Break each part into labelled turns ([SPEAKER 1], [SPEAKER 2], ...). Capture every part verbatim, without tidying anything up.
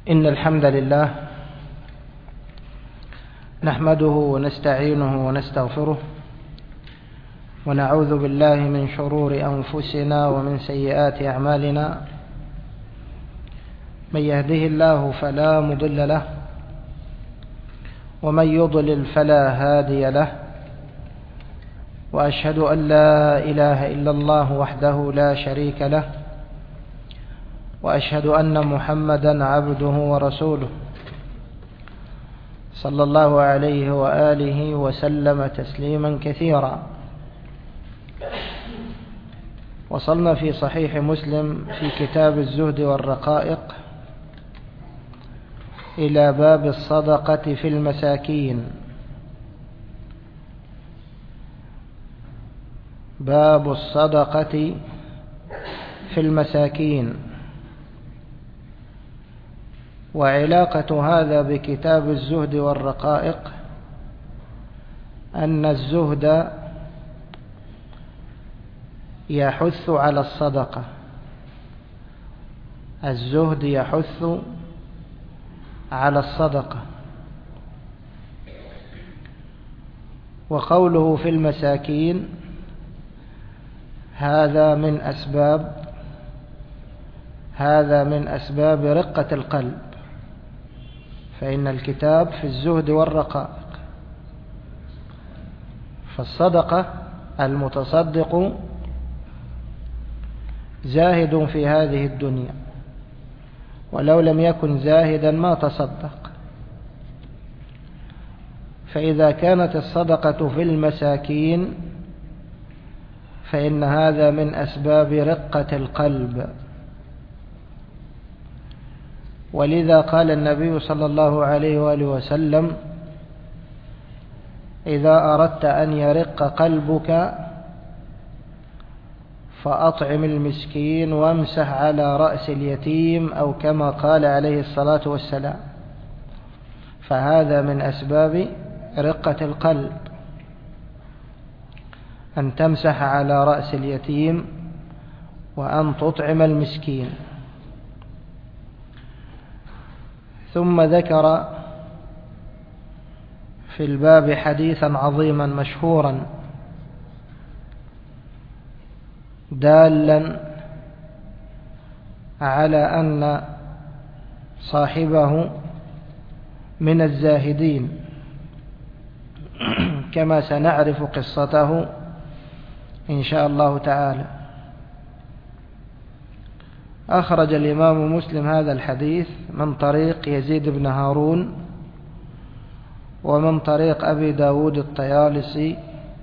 [SPEAKER 1] إن الحمد لله نحمده ونستعينه ونستغفره ونعوذ بالله من شرور أنفسنا ومن سيئات أعمالنا. من يهده الله فلا مضل له ومن يضلل فلا هادي له، وأشهد أن لا إله إلا الله وحده لا شريك له، وأشهد أن محمدا عبده ورسوله صلى الله عليه وآله وسلم تسليما كثيرا. وصلنا في صحيح مسلم في كتاب الزهد والرقائق إلى باب الصدقة في المساكين. باب الصدقة في المساكين. وعلاقة هذا بكتاب الزهد والرقائق أن الزهد يحث على الصدقة. الزهد يحث على الصدقة. وقوله في المساكين هذا من أسباب هذا من أسباب رقة القلب، فإن الكتاب في الزهد والرقائق. فالصدقة المتصدق زاهد في هذه الدنيا، ولو لم يكن زاهدا ما تصدق. فإذا كانت الصدقة في المساكين فإن هذا من أسباب رقة القلب. ولذا قال النبي صلى الله عليه وآله وسلم: إذا أردت أن يرق قلبك فأطعم المسكين وامسح على رأس اليتيم، أو كما قال عليه الصلاة والسلام. فهذا من أسباب رقة القلب، أن تمسح على رأس اليتيم وأن تطعم المسكين. ثم ذكر في الباب حديثا عظيما مشهورا دالا على أن صاحبه من الزاهدين، كما سنعرف قصته إن شاء الله تعالى. أخرج الإمام مسلم هذا الحديث من طريق يزيد بن هارون، ومن طريق أبي داود الطيالسي،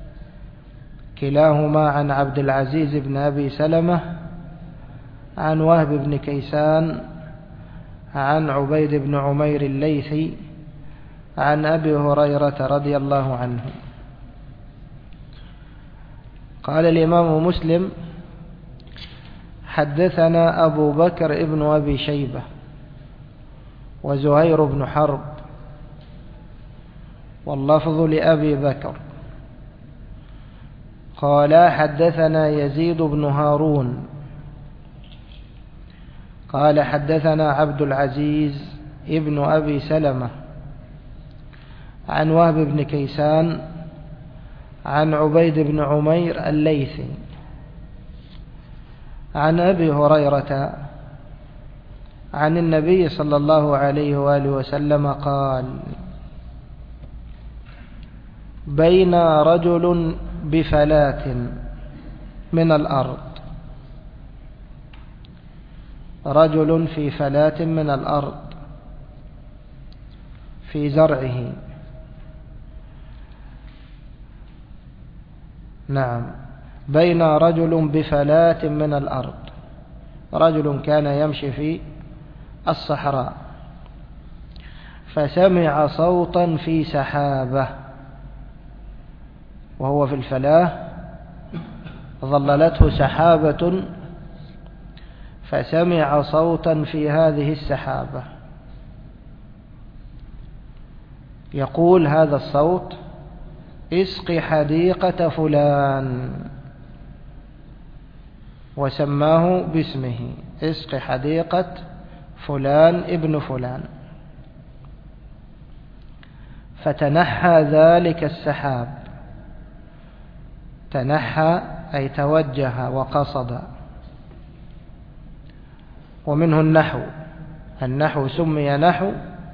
[SPEAKER 1] كلاهما عن عبد العزيز بن أبي سلمة عن وهب بن كيسان عن عبيد بن عمير الليثي عن أبي هريرة رضي الله عنه. قال الإمام مسلم: حدثنا أبو بكر ابن أبي شيبة وزهير بن حرب، واللفظ لأبي بكر. قال حدثنا يزيد بن هارون قال حدثنا عبد العزيز ابن أبي سلمة عن وهب بن كيسان عن عبيد بن عمير الليثي عن أبي هريرة عن النبي صلى الله عليه وآله وسلم قال: بين رجل بفلاة من الأرض رجل في فلاة من الأرض في زرعه. نعم، بين رجل بفلاة من الأرض. رجل كان يمشي في الصحراء فسمع صوتا في سحابة، وهو في الفلاة ظللته سحابة، فسمع صوتا في هذه السحابة يقول هذا الصوت: اسق حديقة فلان، وسماه باسمه، اسق حديقة فلان ابن فلان. فتنحى ذلك السحاب، تنحى أي توجه وقصد. ومنه النحو، النحو سمي نحو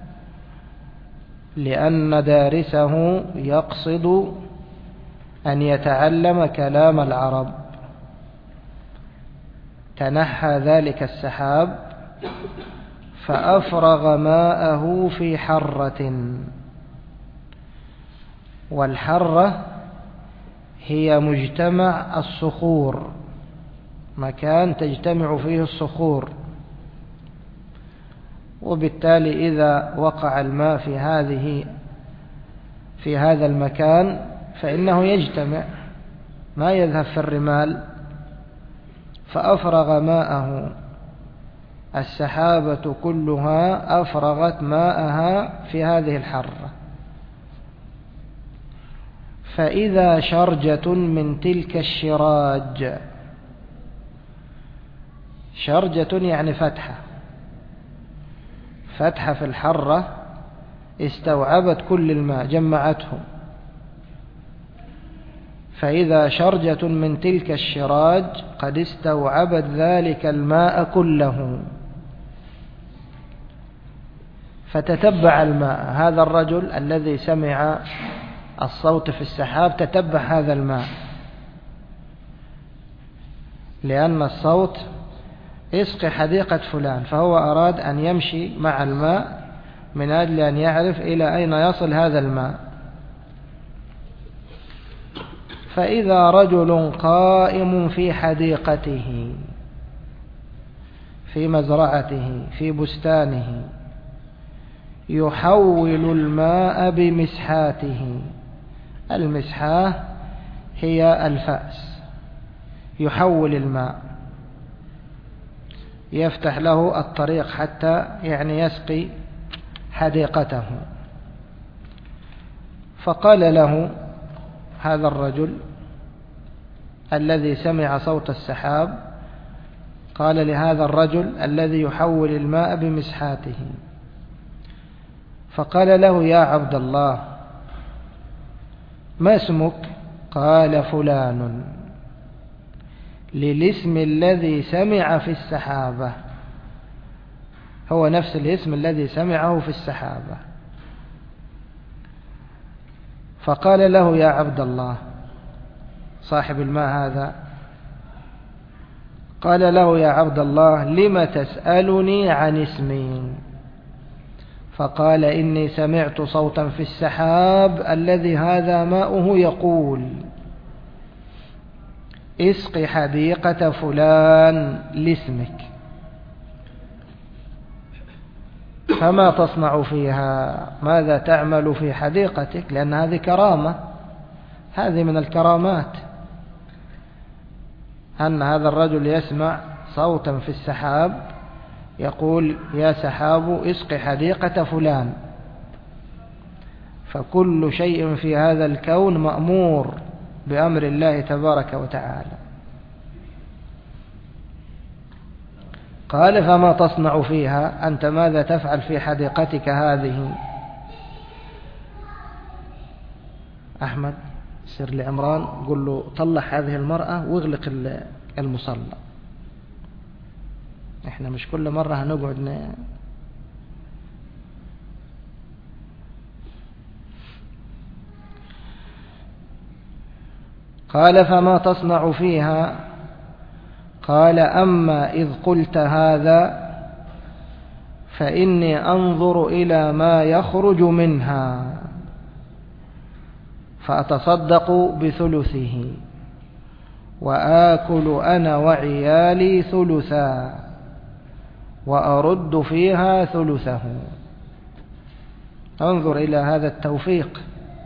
[SPEAKER 1] لأن دارسه يقصد أن يتعلم كلام العرب. تنحى ذلك السحاب فأفرغ ماءه في حرة، والحرة هي مجتمع الصخور، مكان تجتمع فيه الصخور، وبالتالي إذا وقع الماء في هذه في هذا المكان فإنه يجتمع، ما يذهب في الرمال. فأفرغ ماءه، السحابة كلها أفرغت ماءها في هذه الحرة. فإذا شرجة من تلك الشراج، شرجة يعني فتحة، فتحة في الحرة استوعبت كل الماء، جمعته. فإذا شرجة من تلك الشراج قد استوعبت ذلك الماء كله. فتتبع الماء، هذا الرجل الذي سمع الصوت في السحاب تتبع هذا الماء، لأن الصوت اسق حديقة فلان، فهو أراد أن يمشي مع الماء من أجل أن يعرف إلى أين يصل هذا الماء. فإذا رجل قائم في حديقته، في مزرعته، في بستانه، يحول الماء بمسحاته. المسحاه هي الفأس، يحول الماء، يفتح له الطريق حتى يعني يسقي حديقته. فقال له هذا الرجل الذي سمع صوت السحاب، قال لهذا الرجل الذي يحول الماء بمسحاته، فقال له يا عبد الله ما اسمك؟ قال فلان، للاسم الذي سمع في السحابة، هو نفس الاسم الذي سمعه في السحابة. فقال له يا عبد الله صاحب الماء هذا، قال له يا عبد الله لم تسألني عن اسمي؟ فقال إني سمعت صوتا في السحاب الذي هذا ماؤه يقول اسق حديقة فلان لاسمك، فما تصنع فيها؟ ماذا تعمل في حديقتك؟ لأن هذه كرامة، هذه من الكرامات، أن هذا الرجل يسمع صوتا في السحاب يقول يا سحاب اسق حديقة فلان. فكل شيء في هذا الكون مأمور بأمر الله تبارك وتعالى. قال فما تصنع فيها؟ أنت ماذا تفعل في حديقتك هذه؟ أحمد سر لعمران قل له طلع هذه المرأة واغلق المصلى، احنا مش كل مرة هنقعد ن... قال فما تصنع فيها؟ قال أما إذ قلت هذا فإني أنظر إلى ما يخرج منها فأتصدق بثلثه وآكل أنا وعيالي ثلثا وأرد فيها ثلثه. انظر إلى هذا التوفيق،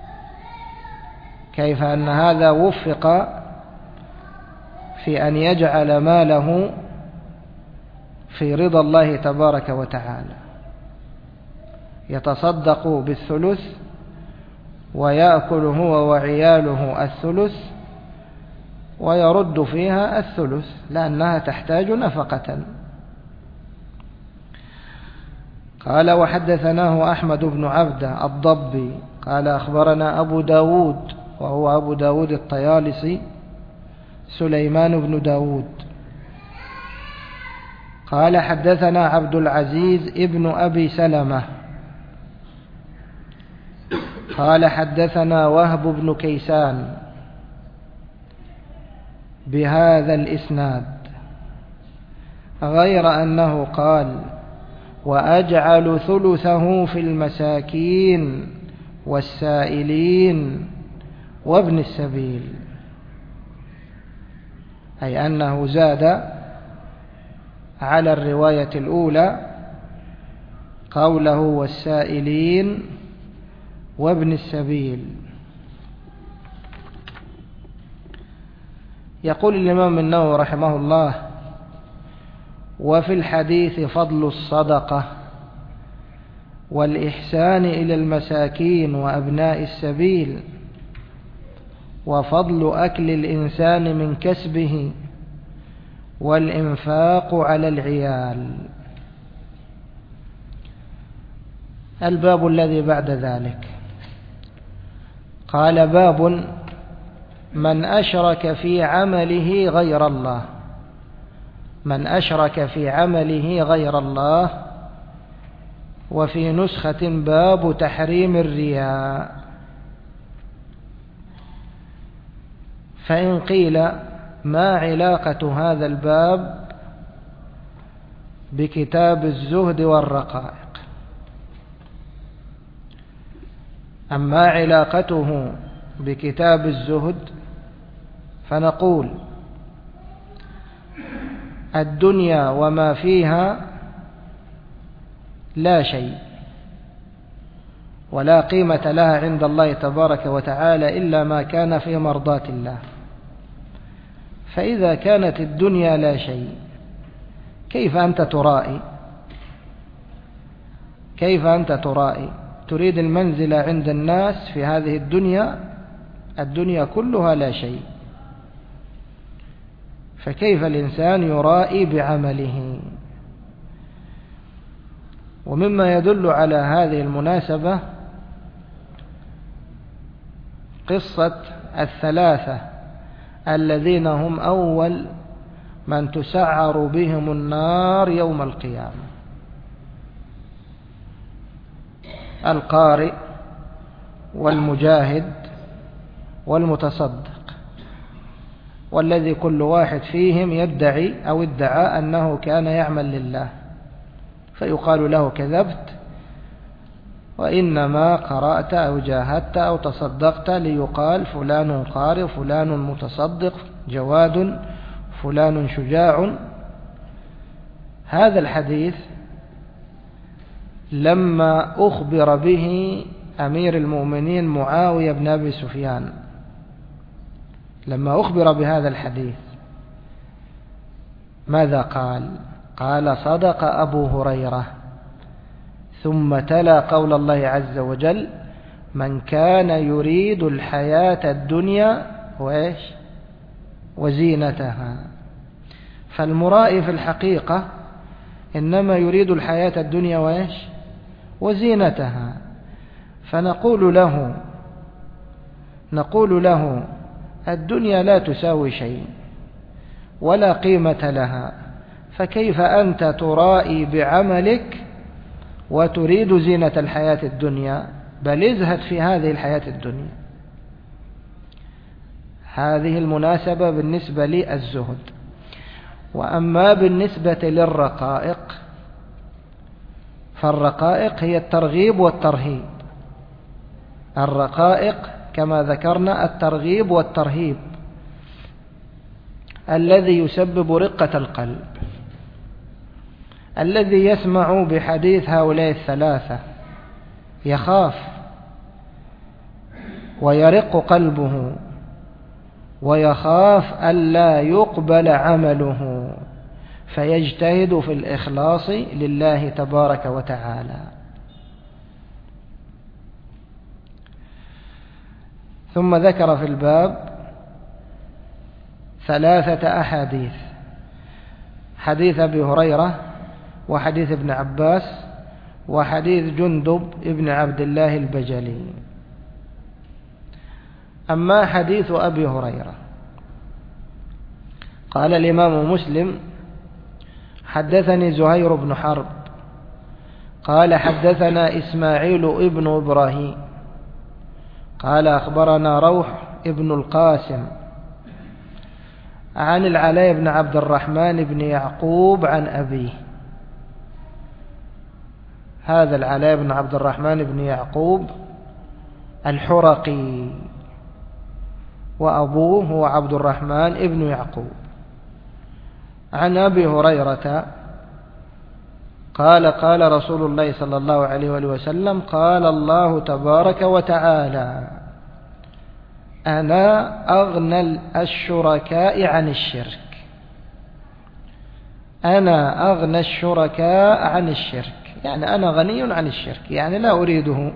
[SPEAKER 1] كيف أن هذا وفق في أن يجعل ماله في رضا الله تبارك وتعالى، يتصدق بالثلث ويأكل هو وعياله الثلث ويرد فيها الثلث، لأنها تحتاج نفقة. قال وحدثناه أحمد بن عبده الضبي قال أخبرنا أبو داود وهو أبو داود الطيالسي سليمان بن داود قال حدثنا عبد العزيز ابن أبي سلمة قال حدثنا وهب بن كيسان بهذا الإسناد غير أنه قال وأجعل ثلثه في المساكين والسائلين وابن السبيل، أي أنه زاد على الرواية الأولى قوله والسائلين وابن السبيل. يقول الإمام النووي رحمه الله وفي الحديث فضل الصدقة والإحسان إلى المساكين وأبناء السبيل وفضل أكل الإنسان من كسبه والإنفاق على العيال. الباب الذي بعد ذلك قال باب من أشرك في عمله غير الله، من أشرك في عمله غير الله. وفي نسخة باب تحريم الرياء. فإن قيل ما علاقة هذا الباب بكتاب الزهد والرقائق؟ أما علاقته بكتاب الزهد فنقول الدنيا وما فيها لا شيء ولا قيمة لها عند الله تبارك وتعالى إلا ما كان في مرضاة الله. فإذا كانت الدنيا لا شيء كيف أنت ترائي؟ كيف أنت ترائي؟ تريد المنزل عند الناس في هذه الدنيا، الدنيا كلها لا شيء، فكيف الإنسان يرائي بعمله؟ ومما يدل على هذه المناسبة قصة الثلاثة الذين هم أول من تسعر بهم النار يوم القيامة: القارئ والمجاهد والمتصدق، والذي كل واحد فيهم يدعي أو ادعى أنه كان يعمل لله، فيقال له كذبت، وإنما قرأت أو جاهدت أو تصدقت ليقال فلان قارئ فلان متصدق جواد فلان شجاع. هذا الحديث لما أخبر به أمير المؤمنين معاوية بن أبي سفيان، لما أخبر بهذا الحديث ماذا قال؟ قال صدق أبو هريرة، ثم تلا قول الله عز وجل: من كان يريد الحياة الدنيا وإيش وزينتها. فالمرائي في الحقيقة إنما يريد الحياة الدنيا وإيش وزينتها. فنقول له نقول له الدنيا لا تساوي شيء ولا قيمة لها، فكيف أنت ترائي بعملك وتريد زينة الحياة الدنيا؟ بل ازهد في هذه الحياة الدنيا. هذه المناسبة بالنسبة للزهد. وأما بالنسبة للرقائق فالرقائق هي الترغيب والترهيب. الرقائق كما ذكرنا الترغيب والترهيب الذي يسبب رقة القلب. الذي يسمع بحديث هؤلاء الثلاثة يخاف ويرق قلبه ويخاف ألا يقبل عمله، فيجتهد في الإخلاص لله تبارك وتعالى. ثم ذكر في الباب ثلاثة أحاديث: حديث أبي هريرة، وحديث ابن عباس، وحديث جندب ابن عبد الله البجلي. أما حديث أبي هريرة قال الإمام مسلم حدثني زهير بن حرب قال حدثنا إسماعيل ابن إبراهيم قال أخبرنا روح ابن القاسم عن العلاء بن عبد الرحمن بن يعقوب عن أبيه. هذا العلاء بن عبد الرحمن بن يعقوب الحرقي، وأبوه هو عبد الرحمن ابن يعقوب. عن أبي هريرة قال قال رسول الله صلى الله عليه وآله وسلم قال الله تبارك وتعالى أنا أغنى الشركاء عن الشرك. أنا أغنى الشركاء عن الشرك يعني أنا غني عن الشرك، يعني لا أريده.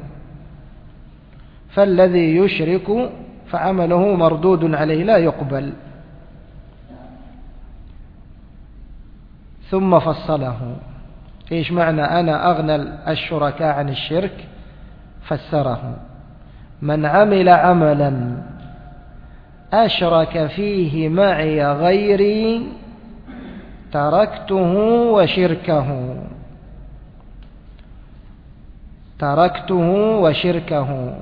[SPEAKER 1] فالذي يشرك فعمله مردود عليه لا يقبل. ثم فصله. إيش معنى أنا أغنى الشركاء عن الشرك؟ فسره: من عمل عملا أشرك فيه معي غيري تركته وشركه تركته وشركه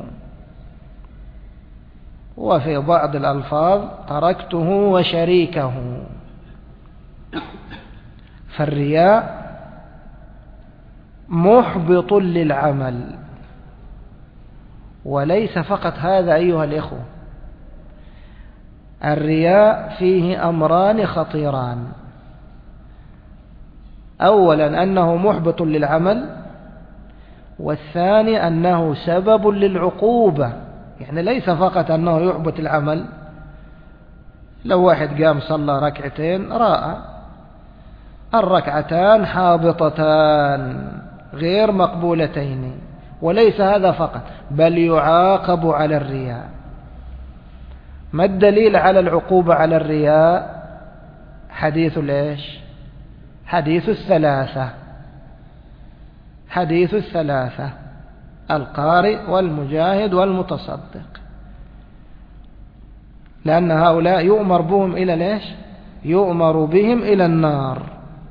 [SPEAKER 1] وفي بعض الألفاظ تركته وشريكه. فالرياء محبط للعمل، وليس فقط هذا أيها الإخوة، الرياء فيه أمران خطيران. أولا أنه محبط للعمل، والثاني أنه سبب للعقوبة. يعني ليس فقط أنه يحبط العمل، لو واحد قام صلى ركعتين رأى الركعتان حابطتان غير مقبولتين، وليس هذا فقط بل يعاقب على الرياء. ما الدليل على العقوبة على الرياء؟ حديث ليش؟ حديث الثلاثة حديث الثلاثة القارئ والمجاهد والمتصدق، لأن هؤلاء يؤمر بهم إلى ليش؟ يؤمر بهم إلى النار.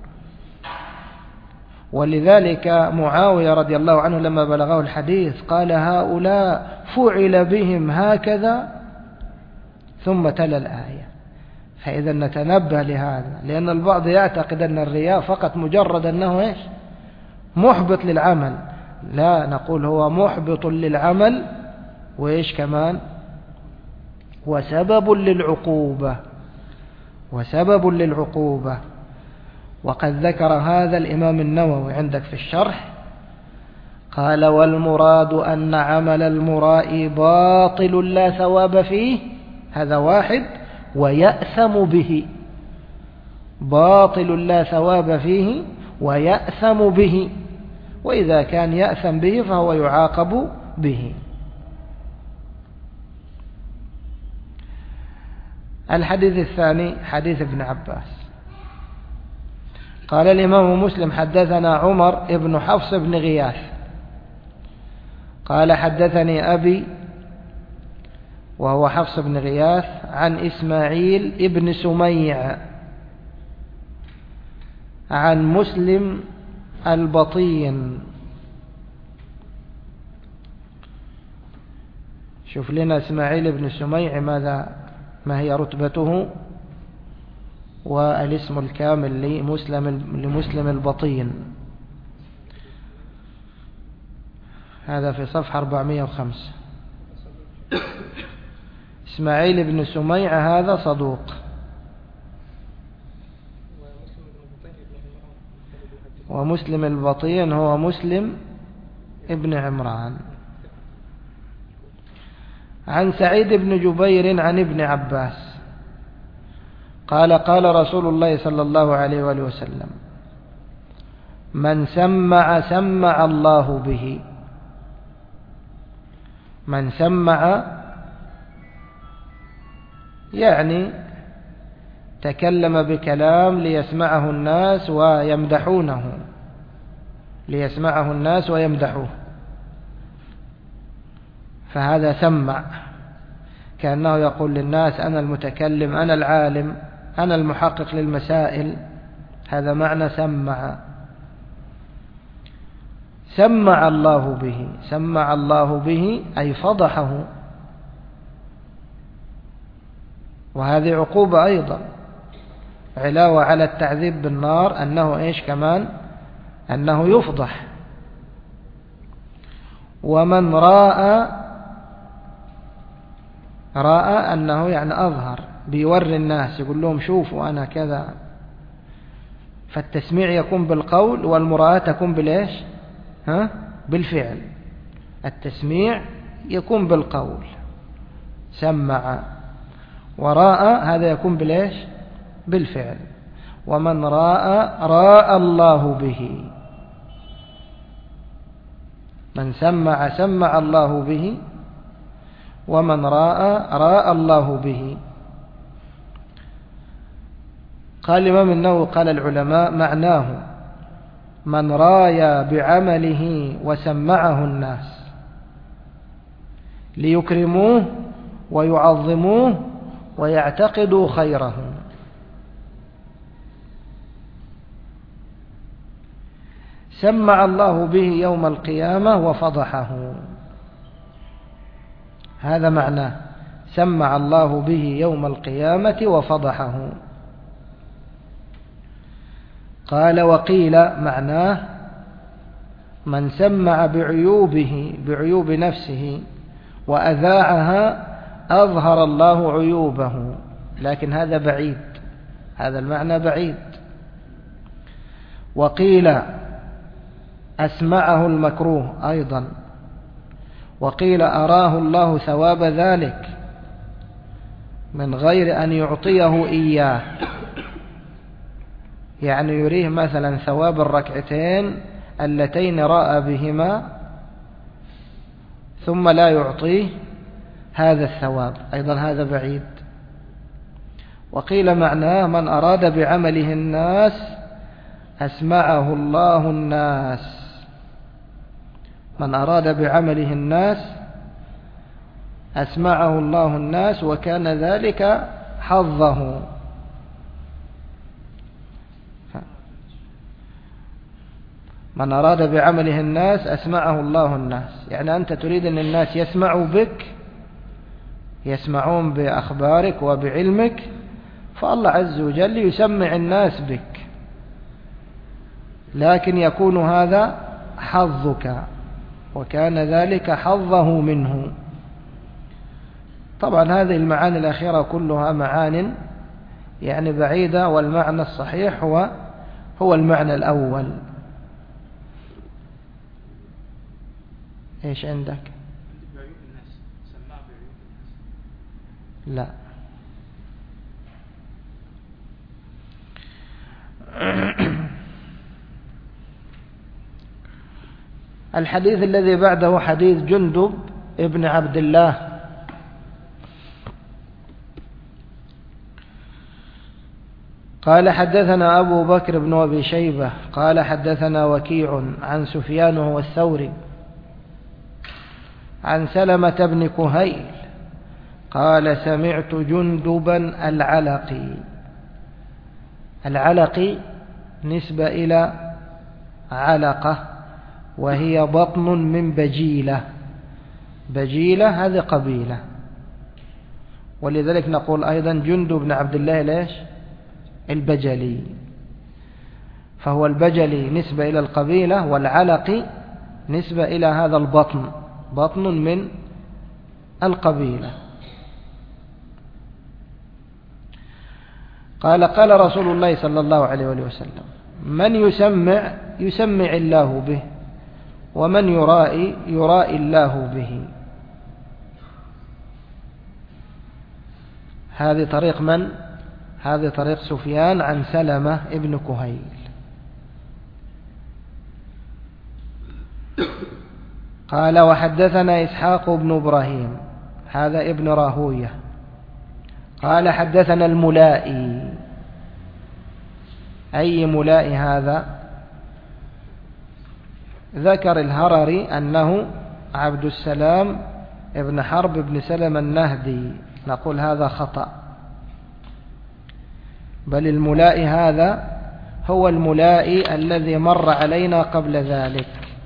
[SPEAKER 1] ولذلك معاوية رضي الله عنه لما بلغه الحديث قال هؤلاء فعل بهم هكذا، ثم تلا الآية. فإذا نتنبه لهذا، لأن البعض يعتقد أن الرياء فقط مجرد أنه إيش؟ محبط للعمل. لا، نقول هو محبط للعمل، وإيش كمان؟ وسبب للعقوبة وسبب للعقوبة. وقد ذكر هذا الإمام النووي عندك في الشرح، قال والمراد أن عمل المراء باطل لا ثواب فيه، هذا واحد، ويأثم به. باطل لا ثواب فيه ويأثم به، وإذا كان يأثم به فهو يعاقب به. الحديث الثاني حديث ابن عباس. قال الإمام مسلم حدثنا عمر ابن حفص بن غياث قال حدثني أبي وهو حفص بن غياث عن إسماعيل ابن سميع عن مسلم البطين. شوف لنا إسماعيل بن سميع ماذا ما هي رتبته والاسم الكامل لمسلم لمسلم البطين. هذا في صفحة أربعمائة وخمسة. إسماعيل بن سميع هذا صدوق، ومسلم البطين هو مسلم ابن عمران. عن سعيد بن جبير عن ابن عباس قال قال رسول الله صلى الله عليه وآله وسلم من سمع سمع الله به. من سمع يعني تكلم بكلام ليسمعه الناس ويمدحونه، ليسمعه الناس ويمدحوه، فهذا سمع، كأنه يقول للناس أنا المتكلم، أنا العالم، أنا المحقق للمسائل. هذا معنى سمع. سمع الله به، سمع الله به أي فضحه، وهذه عقوبة أيضا، علاوة على التعذيب بالنار أنه إيش كمان؟ أنه يفضح. ومن رأى، رأى أنه يعني أظهر، بيوري الناس، يقول لهم شوفوا أنا كذا. فالتسميع يكون بالقول، والمراءة تكون بالإيش؟ ها؟ بالفعل. التسميع يكون بالقول، سمع، وراء هذا يكون بالإيش؟ بالفعل. ومن راء راء الله به، من سمع سمع الله به، ومن راء راء الله به. قال الإمام النووي قال العلماء معناه من رايا بعمله وسمعه الناس ليكرموه ويعظموه ويعتقدوا خيره. سمع الله به يوم القيامة وفضحه، هذا معناه، سمع الله به يوم القيامة وفضحه. قال وقيل معناه من سمع بعيوبه، بعيوب نفسه، وأذاعها أظهر الله عيوبه، لكن هذا بعيد، هذا المعنى بعيد. وقيل أسمعه المكروه أيضا، وقيل أراه الله ثواب ذلك من غير أن يعطيه إياه، يعني يريه مثلا ثواب الركعتين اللتين رأى بهما ثم لا يعطيه هذا الثواب، أيضا هذا بعيد. وقيل معناه من أراد بعمله الناس أسمعه الله الناس، من أراد بعمله الناس أسمعه الله الناس وكان ذلك حظه. من أراد بعمله الناس أسمعه الله الناس، يعني أنت تريد أن الناس يسمعوا بك، يسمعون بأخبارك وبعلمك، فالله عز وجل يسمع الناس بك، لكن يكون هذا حظك، وكان ذلك حظه منه. طبعا هذه المعاني الأخيرة كلها معان يعني بعيدة، والمعنى الصحيح هو هو المعنى الأول. إيش عندك؟
[SPEAKER 2] بعيوب الناس، سماع بعيوب الناس.
[SPEAKER 1] لا. الحديث الذي بعده حديث جندب ابن عبد الله. قال حدثنا أبو بكر بن أبي شيبة قال حدثنا وكيع عن سفيان هو الثوري عن سلمة بن كهيل قال سمعت جندبا العلقي. العلقي نسبة إلى علقة، وهي بطن من بجيلة. بجيلة هذه قبيلة، ولذلك نقول أيضا جندب بن عبد الله ليش البجلي، فهو البجلي نسبة إلى القبيلة، والعلقي نسبة إلى هذا البطن، بطن من القبيلة. قال قال رسول الله صلى الله عليه وسلم من يسمع يسمع الله به، ومن يرائي يرائي الله به. هذه طريق من؟ هذه طريق سفيان عن سلمة ابن كهيل. قال وحدثنا إسحاق بن إبراهيم هذا ابن راهوية قال حدثنا الملائي. أي ملائي هذا؟ ذكر الهرري أنه عبد السلام ابن حرب بن سلمة النهدي، نقول هذا خطأ، بل الملائي هذا هو الملائي الذي مر علينا قبل ذلك،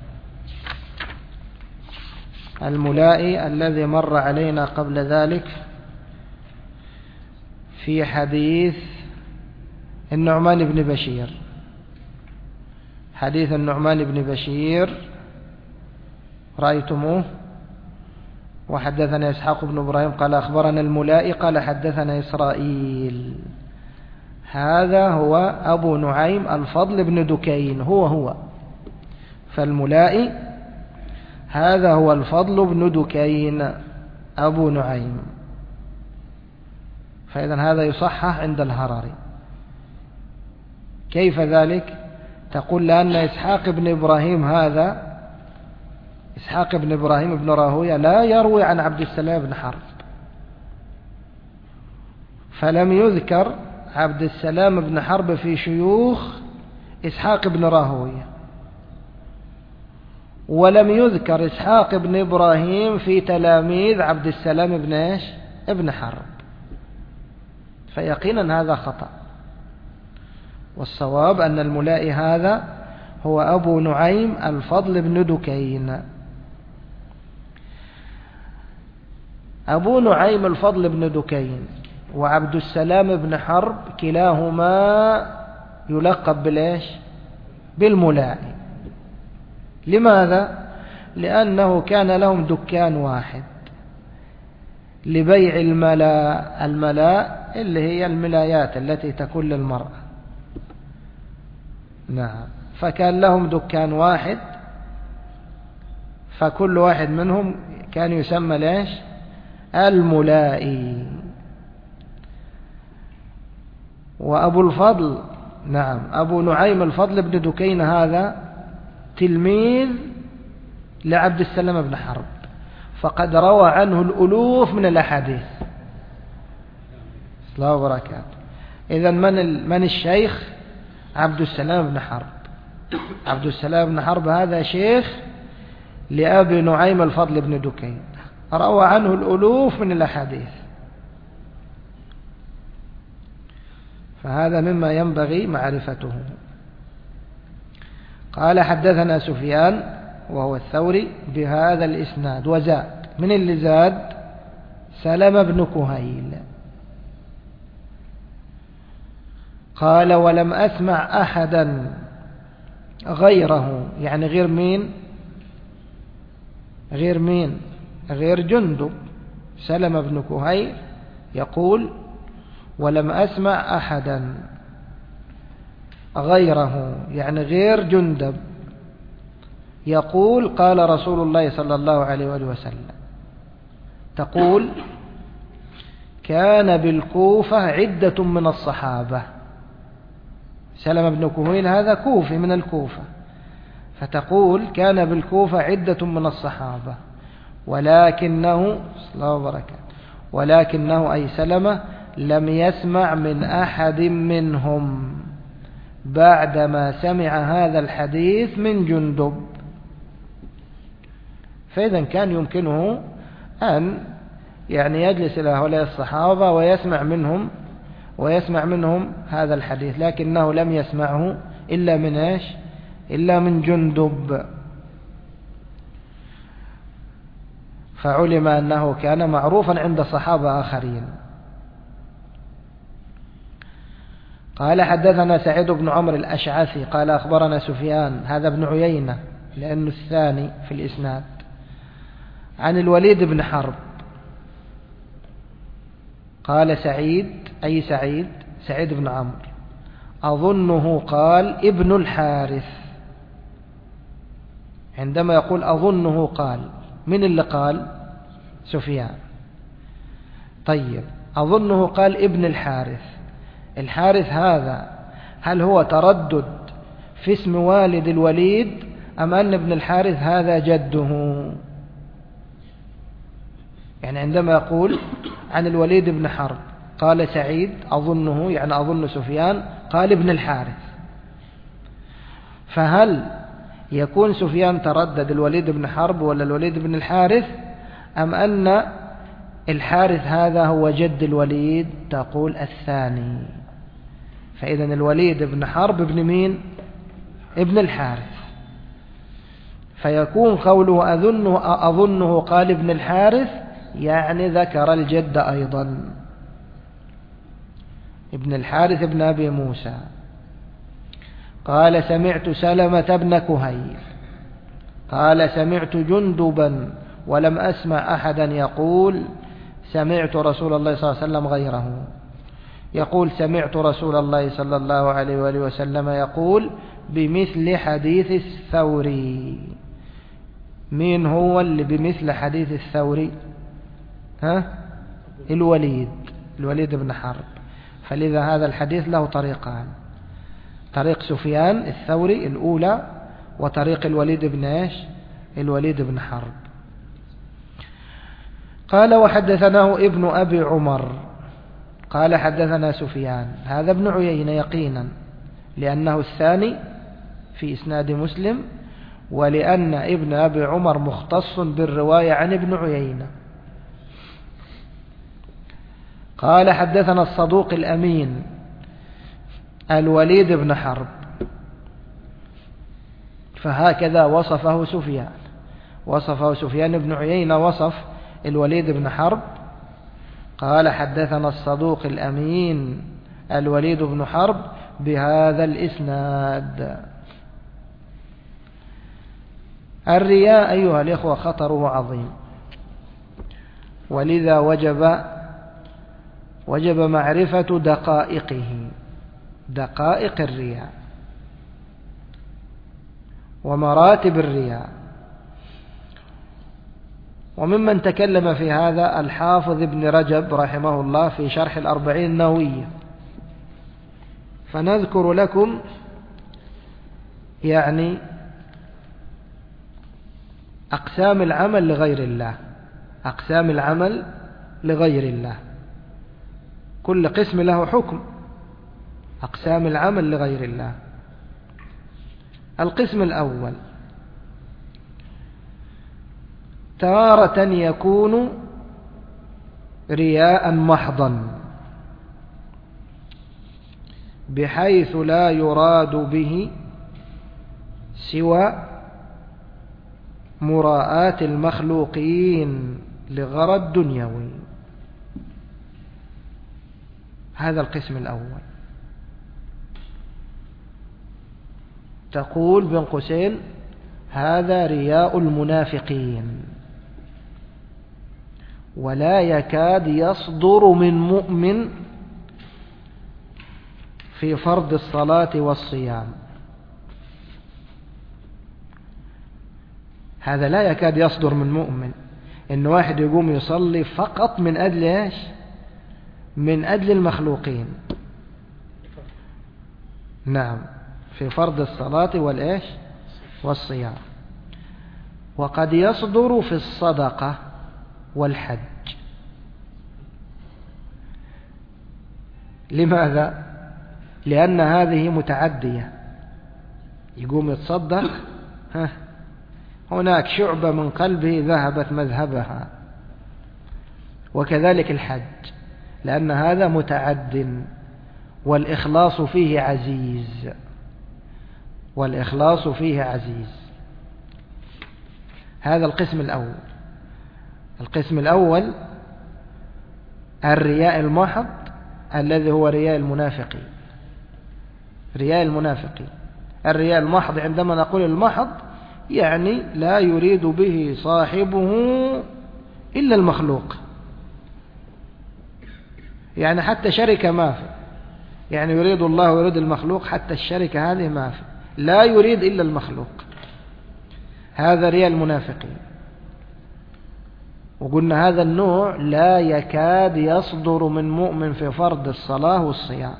[SPEAKER 1] الملائي الذي مر علينا قبل ذلك في حديث النعمان بن بشير، حديث النعمان بن بشير رأيتموه؟ وحدثنا إسحاق بن إبراهيم قال أخبرنا الملائي قال حدثنا إسرائيل، هذا هو أبو نعيم الفضل بن دكين، هو هو فالملائي هذا هو الفضل بن دكين أبو نعيم، فإذا هذا يصحح عند الهرري. كيف ذلك؟ تقول لأن إسحاق بن إبراهيم هذا إسحاق بن إبراهيم بن راهوية لا يروي عن عبد السلام بن حرب، فلم يذكر عبد السلام بن حرب في شيوخ إسحاق بن راهوية، ولم يذكر إسحاق بن إبراهيم في تلاميذ عبد السلام بن إيش؟ ابن حرب، فيقينا هذا خطأ، والصواب أن الملائي هذا هو أبو نعيم الفضل بن دكين. أبو نعيم الفضل بن دكين وعبد السلام بن حرب كلاهما يلقب بالإيش؟ بالملائي. لماذا؟ لأنه كان لهم دكان واحد لبيع الملاء، الملاء اللي هي الملايات التي تكون للمرأة، نعم، فكان لهم دكان واحد، فكل واحد منهم كان يسمى ليش؟ الملائي. وأبو الفضل نعم أبو نعيم الفضل بن دكين هذا تلميذ لعبد السلام بن حرب، فقد روى عنه الألوف من الأحاديث. الله وبركاته. إذن من من الشيخ؟ عبد السلام بن حرب. عبد السلام بن حرب هذا شيخ لأبي نعيم الفضل بن دكين، روى عنه الألوف من الأحاديث، فهذا مما ينبغي معرفته. قال حدثنا سفيان وهو الثوري بهذا الإسناد وزاد، من اللي زاد؟ سلمة بن كهيل. قال ولم أسمع أحدا غيره، يعني غير مين؟ غير مين؟ غير جندب. سلمة بن كهيل يقول ولم أسمع أحدا غيره، يعني غير جندب، يقول قال رسول الله صلى الله عليه وآله وسلم. تقول كان بالكوفة عدة من الصحابة. سلمة بن كهيل هذا كوفي من الكوفة، فتقول كان بالكوفة عدة من الصحابة، ولكنه الله وبركاته ولكنه أي سلمة لم يسمع من أحد منهم بعدما سمع هذا الحديث من جندب. فإذا كان يمكنه أن يعني يجلس إلى هؤلاء الصحابة ويسمع منهم ويسمع منهم هذا الحديث، لكنه لم يسمعه إلا من إيش؟ إلا من جندب، فعلم أنه كان معروفا عند صحابة آخرين. قال حدثنا سعيد بن عمرو الأشعثي قال أخبرنا سفيان، هذا ابن عيينة لأنه الثاني في الإسناد، عن الوليد بن حرب قال سعيد أي سعيد سعيد بن عمرو أظنه قال ابن الحارث. عندما يقول أظنه قال، من اللي قال؟ سفيان. طيب أظنه قال ابن الحارث. الحارث هذا هل هو تردد في اسم والد الوليد أم أن ابن الحارث هذا جده؟ يعني عندما يقول عن الوليد بن حرب قال سعيد أظنه، يعني أظن سفيان قال ابن الحارث، فهل يكون سفيان تردد الوليد بن حرب ولا الوليد بن الحارث، أم أن الحارث هذا هو جد الوليد؟ تقول الثاني. فإذا الوليد بن حرب ابن مين؟ ابن الحارث. فيكون قوله أظنه, أظنه قال ابن الحارث يعني ذكر الجد أيضا، ابن الحارث ابن أبي موسى. قال سمعت سلمة بن كهيل قال سمعت جندبا ولم أسمع أحدا يقول سمعت رسول الله صلى الله عليه وسلم غيره يقول سمعت رسول الله صلى الله عليه وآله وسلم يقول بمثل حديث الثوري. مين هو اللي بمثل حديث الثوري؟ ها؟ الوليد الوليد بن حرب. فلذا هذا الحديث له طريقان، طريق سفيان الثوري الأولى، وطريق الوليد بن إيش؟ الوليد بن حرب. قال وحدثناه ابن أبي عمر قال حدثنا سفيان، هذا ابن عيينة يقينا، لأنه الثاني في إسناد مسلم، ولأن ابن أبي عمر مختص بالرواية عن ابن عيينة. قال حدثنا الصدوق الأمين الوليد بن حرب، فهكذا وصفه سفيان، وصفه سفيان بن عيينة وصف الوليد بن حرب. قال حدثنا الصدوق الأمين الوليد بن حرب بهذا الإسناد. الرياء أيها الإخوة خطره عظيم، ولذا وجب وجب معرفة دقائقه، دقائق الرياء ومراتب الرياء. وممن تكلم في هذا الحافظ ابن رجب رحمه الله في شرح الأربعين النووية. فنذكر لكم يعني أقسام العمل لغير الله، أقسام العمل لغير الله، كل قسم له حكم. أقسام العمل لغير الله. القسم الأول تارة يكون رياء محضا، بحيث لا يراد به سوى مراءاة المخلوقين لغرض دنيوي. هذا القسم الأول. تقول بين قوسين هذا رياء المنافقين، ولا يكاد يصدر من مؤمن في فرض الصلاة والصيام. هذا لا يكاد يصدر من مؤمن، إن واحد يقوم يصلي فقط من أجل إيش؟ من أجل المخلوقين. نعم، في فرض الصلاة والإيش؟ والصيام. وقد يصدر في الصدقة والحج. لماذا؟ لأن هذه متعدية، يقوم يتصدق، ها هناك شعبة من قلبه ذهبت مذهبها. وكذلك الحج، لأن هذا متعد والإخلاص فيه عزيز، والإخلاص فيه عزيز. هذا القسم الأول. القسم الأول الرياء المحض الذي هو رياء المنافقين. رياء المنافقين. الرياء المحض، عندما نقول المحض يعني لا يريد به صاحبه إلا المخلوق، يعني حتى شركة ما في، يعني يريد الله ويريد المخلوق، حتى الشركة هذه ما في، لا يريد إلا المخلوق. هذا رياء المنافقين. وقلنا هذا النوع لا يكاد يصدر من مؤمن في فرض الصلاة والصيام،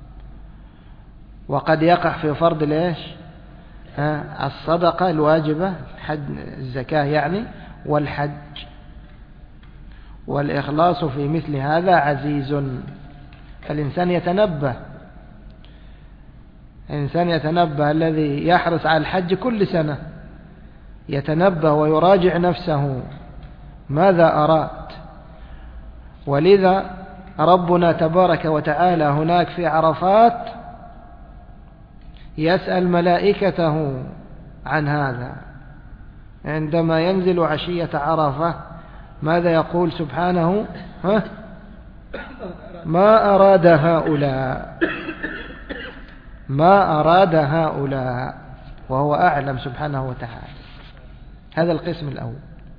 [SPEAKER 1] وقد يقع في فرض ليش؟ ها الصدقة الواجبة، حج الزكاة يعني، والحج. والإخلاص في مثل هذا عزيز. فالإنسان يتنبه إنسان يتنبه الذي يحرص على الحج كل سنة يتنبه ويراجع نفسه ماذا أراد. ولذا ربنا تبارك وتعالى هناك في عرفات يسأل ملائكته عن هذا عندما ينزل عشية عرفة. ماذا يقول سبحانه؟ ها؟ ما أراد هؤلاء ما أراد هؤلاء وهو أعلم سبحانه وتعالى. هذا القسم الأول.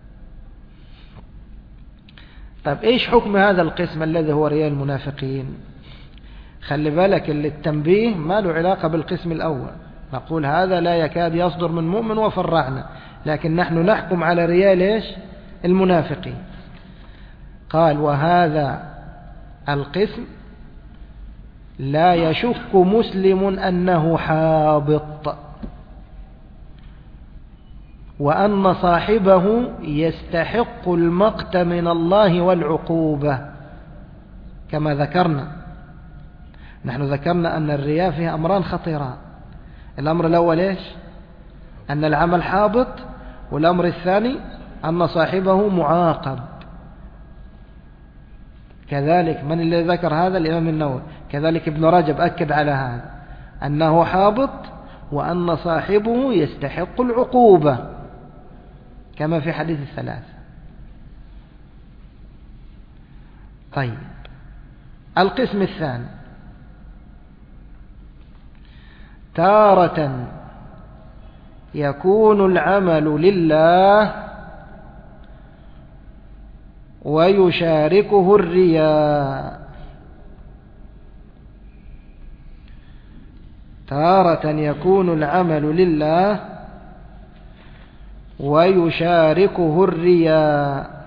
[SPEAKER 1] طيب إيش حكم هذا القسم الذي هو رياء المنافقين؟ خلي بالك اللي التنبيه ما له علاقة بالقسم الأول. نقول هذا لا يكاد يصدر من مؤمن وفرعنا، لكن نحن نحكم على رياء ليش المنافقين. قال وهذا القسم لا يشك مسلم أنه حابط، وأن صاحبه يستحق المقت من الله والعقوبة كما ذكرنا. نحن ذكرنا أن الرياء فيها أمران خطيران. الأمر الأول إيش؟ أن العمل حابط، والأمر الثاني أن صاحبه معاقب. كذلك من اللي ذكر هذا؟ الإمام النووي. كذلك ابن رجب أكد على هذا أنه حابط وأن صاحبه يستحق العقوبة كما في حديث الثلاثة. طيب القسم الثاني تارة يكون العمل لله ويشاركه الرياء. تارة يكون العمل لله ويشاركه الرياء.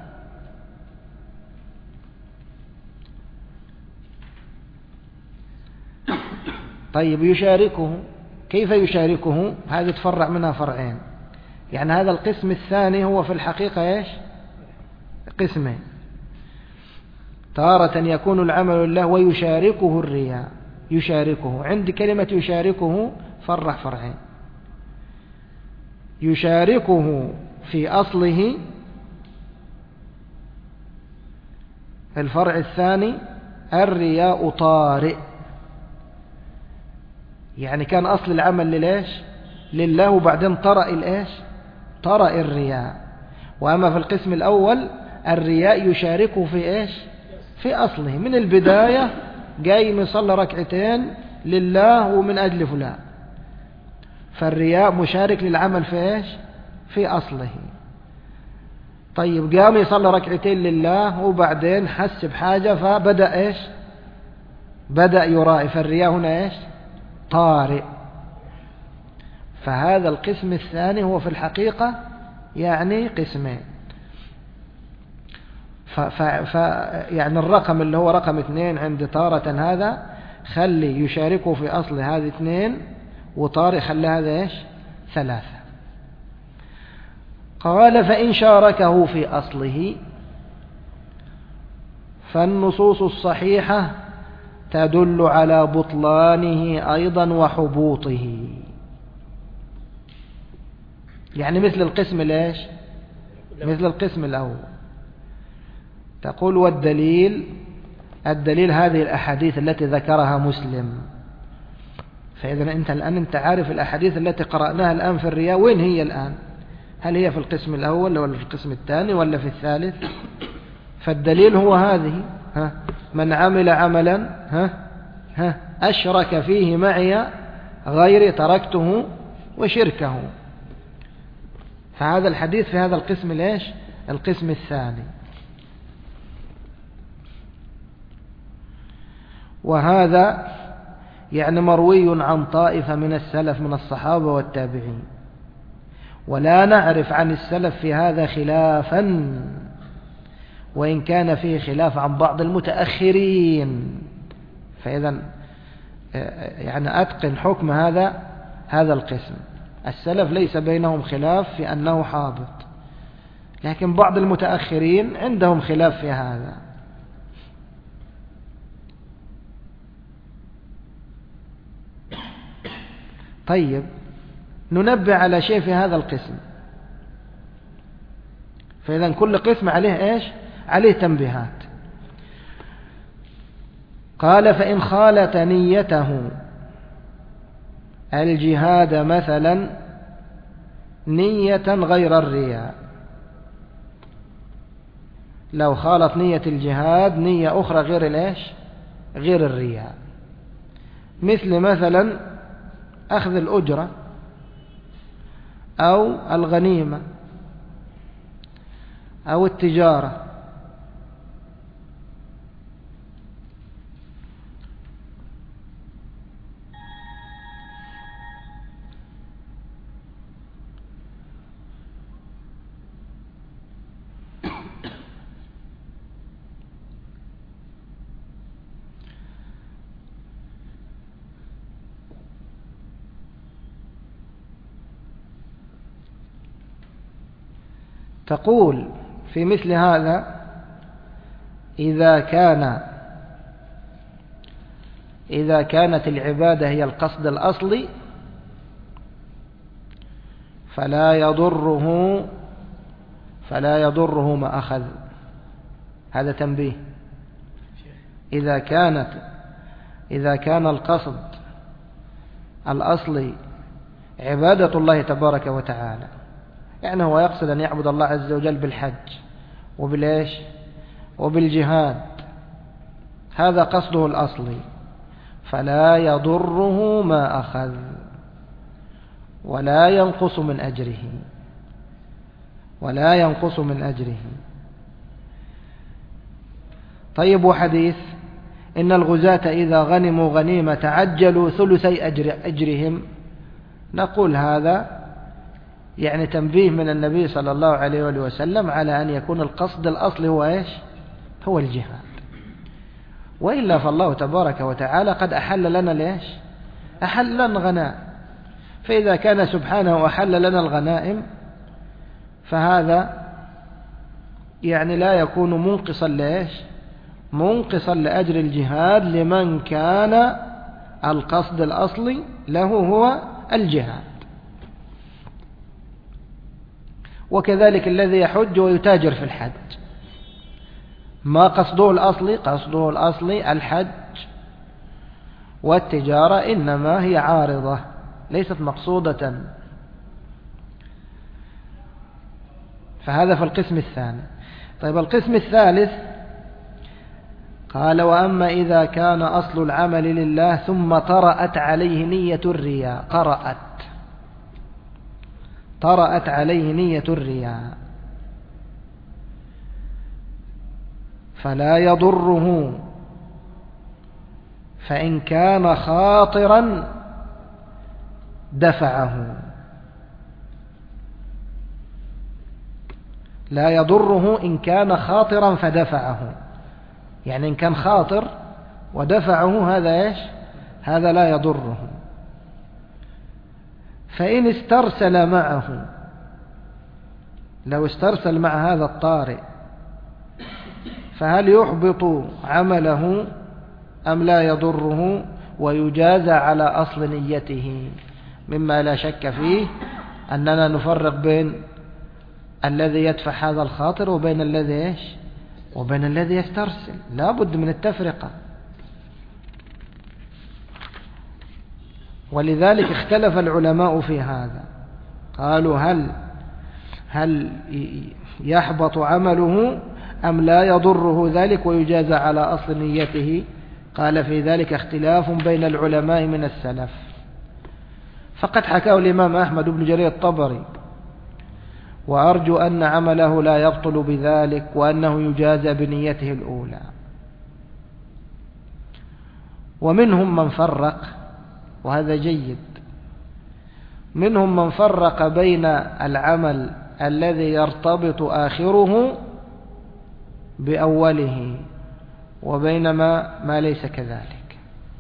[SPEAKER 1] طيب يشاركه، كيف يشاركه؟ هذه تفرع منها فرعين. يعني هذا القسم الثاني هو في الحقيقة إيش؟ قسمين. تارة يكون العمل لله ويشاركه الرياء. يشاركه، عند كلمة يشاركه فرع فرعين. يشاركه في أصله، الفرع الثاني الرياء طارئ، يعني كان أصل العمل لليش لله وبعدين طرأ الإيش طرأ الرياء. وأما في القسم الأول الرياء يشاركه في إيش في أصله، من البداية جاي يصلي ركعتين لله ومن أجل فلان، فالرياء مشارك للعمل في إيش في أصله. طيب قام يصلي ركعتين لله وبعدين حس بحاجة فبدأ إيش بدأ يرائي، فالرياء هنا إيش طارئ. فهذا القسم الثاني هو في الحقيقة يعني قسمين. ف ف ف يعني الرقم اللي هو رقم اثنين عند طارة هذا خلي يشاركه في أصل هذه اثنين، وطارئ خلي هذا إيش ثلاثة. قال فإن شاركه في أصله فالنصوص الصحيحة تدل على بطلانه أيضا وحبوطه. يعني مثل القسم ليش مثل القسم الأول. تقول والدليل الدليل هذه الأحاديث التي ذكرها مسلم. فإذا أنت الآن أنت عارف الأحاديث التي قرأناها الآن في الرياء وين هي الآن؟ هل هي في القسم الأول ولا في القسم الثاني ولا في الثالث؟ فالدليل هو هذه، ها من عمل عملا ها ها أشرك فيه معي غيري تركته وشركه. فهذا الحديث في هذا القسم ليش القسم الثاني. وهذا يعني مروي عن طائفة من السلف من الصحابة والتابعين، ولا نعرف عن السلف في هذا خلافا، وإن كان فيه خلاف عن بعض المتأخرين. فإذا يعني أتقن حكم هذا هذا القسم. السلف ليس بينهم خلاف في أنه حابط، لكن بعض المتأخرين عندهم خلاف في هذا. طيب ننبه على شيء في هذا القسم، فإذا كل قسم عليه إيش؟ عليه تنبيهات. قال فإن خالت نيته الجهاد مثلا نية غير الرياء، لو خالط نية الجهاد نية أخرى غير الإيش؟ غير الرياء، مثل مثلا أخذ الأجرة أو الغنيمة أو التجارة. تقول في مثل هذا إذا كان إذا كانت العبادة هي القصد الأصلي فلا يضره فلا يضره ما أخذ. هذا تنبيه. إذا كانت إذا كان القصد الأصلي عبادة الله تبارك وتعالى، يعني هو يقصد أن يعبد الله عز وجل بالحج وبالإيش؟ وبالجهاد، هذا قصده الأصلي، فلا يضره ما أخذ ولا ينقص من أجره ولا ينقص من أجره. طيب وحديث إن الغزاة إذا غنموا غنيمة عجلوا ثلثي أجر أجرهم، نقول هذا يعني تنبيه من النبي صلى الله عليه وآله وسلم على أن يكون القصد الأصلي هو إيش؟ هو الجهاد. وإلا فالله تبارك وتعالى قد أحل لنا ليش؟ أحل لنا الغنائم، فإذا كان سبحانه أحل لنا الغنائم فهذا يعني لا يكون منقصا ليش؟ منقصا لأجر الجهاد لمن كان القصد الأصلي له هو الجهاد. وكذلك الذي يحج ويتاجر في الحج، ما قصده الأصلي؟ قصده الأصلي الحج والتجارة، إنما هي عارضة ليست مقصودة. فهذا في القسم الثاني. طيب القسم الثالث قال وأما إذا كان أصل العمل لله ثم طرأت عليه نية الرياء، طرأت طرأت عليه نية الرياء فلا يضره، فإن كان خاطرا دفعه. لا يضره إن كان خاطرا فدفعه، يعني إن كان خاطر ودفعه هذا إيش؟ هذا لا يضره. فإن استرسل معه، لو استرسل مع هذا الطارئ فهل يحبط عمله أم لا يضره ويجازى على أصل نيته؟ مما لا شك فيه أننا نفرق بين الذي يدفع هذا الخاطر وبين الذي إيش؟ وبين الذي يسترسل، لا بد من التفرقة. ولذلك اختلف العلماء في هذا، قالوا هل هل يحبط عمله أم لا يضره ذلك ويجازى على أصل نيته؟ قال في ذلك اختلاف بين العلماء من السلف، فقد حكاه الإمام أحمد بن جرير الطبري، وأرجو أن عمله لا يبطل بذلك وأنه يجازى بنيته الأولى. ومنهم من فرق، وهذا جيد، منهم من فرق بين العمل الذي يرتبط آخره بأوله وبين ما, ما ليس كذلك،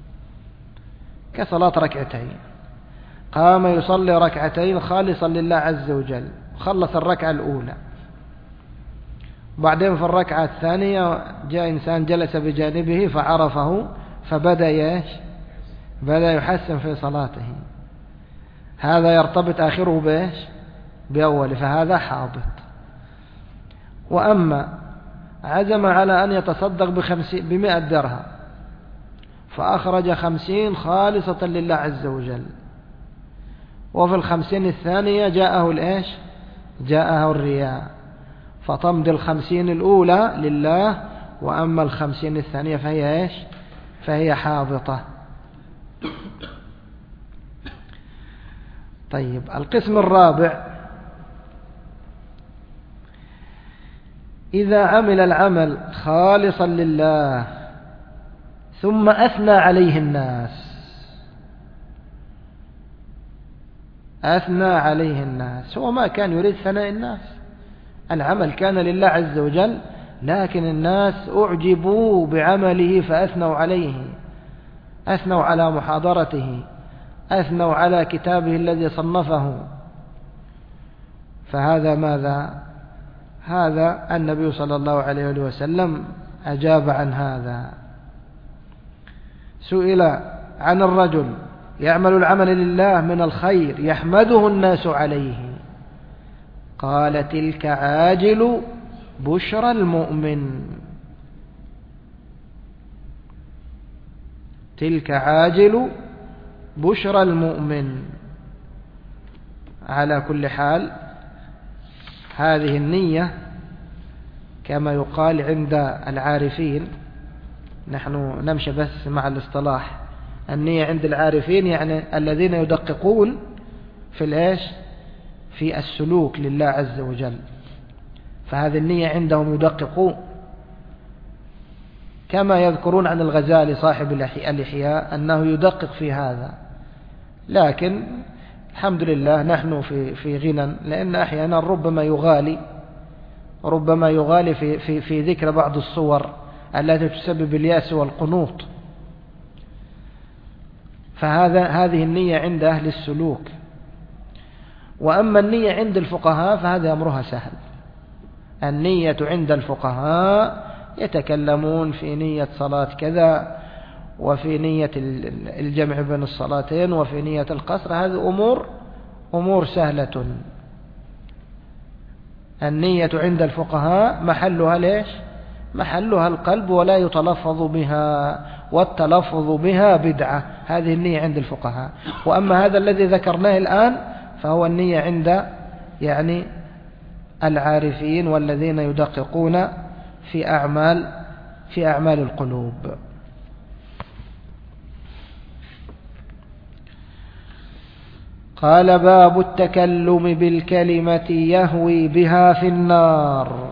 [SPEAKER 1] كصلاة ركعتين، قام يصلي ركعتين خالصا لله عز وجل، خلص الركعة الأولى، بعدين في الركعة الثانية جاء إنسان جلس بجانبه فعرفه فبدأ يش بدأ يحسن في صلاته، هذا يرتبط آخره بإيش؟ بأول، فهذا حاضر. وأما عزم على أن يتصدق بخمسين بمئة درهم فأخرج خمسين خالصة لله عز وجل، وفي الخمسين الثانية جاءه الإيش؟ جاءه الرياء، فتمضي الخمسين الأولى لله، وأما الخمسين الثانية فهي إيش؟ فهي حابطة. طيب القسم الرابع: إذا عمل العمل خالصا لله ثم أثنى عليه الناس، أثنى عليه الناس، هو ما كان يريد ثناء الناس، العمل كان لله عز وجل، لكن الناس أعجبوا بعمله فأثنوا عليه، أثنوا على محاضرته، أثنوا على كتابه الذي صنفه، فهذا ماذا؟ هذا النبي صلى الله عليه وسلم أجاب عن هذا. سئل عن الرجل يعمل العمل لله من الخير يحمده الناس عليه، قال: تلك عاجل بشرى المؤمن، تلك عاجل بشرى المؤمن. على كل حال هذه النية كما يقال عند العارفين، نحن نمشي بس مع الاصطلاح، النية عند العارفين يعني الذين يدققون في الإيش؟ في السلوك لله عز وجل، فهذه النية عندهم يدققون، كما يذكرون عن الغزالي صاحب الإحياء أنه يدقق في هذا، لكن الحمد لله نحن في في غنى، لأن أحيانا ربما يغالي ربما يغالي في في في ذكر بعض الصور التي تسبب الياس والقنوط، فهذا هذه النية عند أهل السلوك. وأما النية عند الفقهاء فهذا أمرها سهل. النية عند الفقهاء يتكلمون في نية صلاة كذا، وفي نية الجمع بين الصلاتين، وفي نية القصر، هذه أمور أمور سهلة. النية عند الفقهاء محلها ليش؟ محلها القلب، ولا يتلفظ بها، والتلفظ بها بدعة. هذه النية عند الفقهاء. وأما هذا الذي ذكرناه الآن فهو النية عند يعني العارفين والذين يدققون في أعمال في أعمال القلوب. قال: باب التكلم بالكلمة يهوي بها في النار.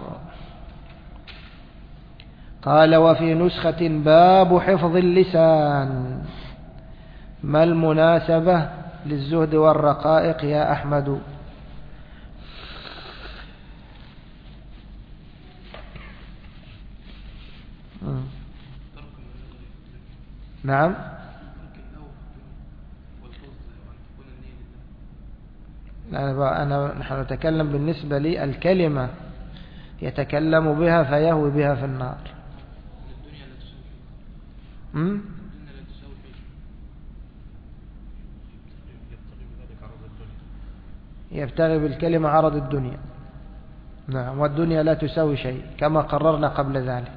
[SPEAKER 1] قال: وفي نسخة باب حفظ اللسان. ما المناسبة للزهد والرقائق يا أحمد؟ نعم. أنا نحن نتكلم بالنسبة لي الكلمة يتكلم بها فيهوي بها في النار. م? يبتغي بالكلمة عرض الدنيا. نعم. والدنيا لا تساوي شيء كما قررنا قبل ذلك.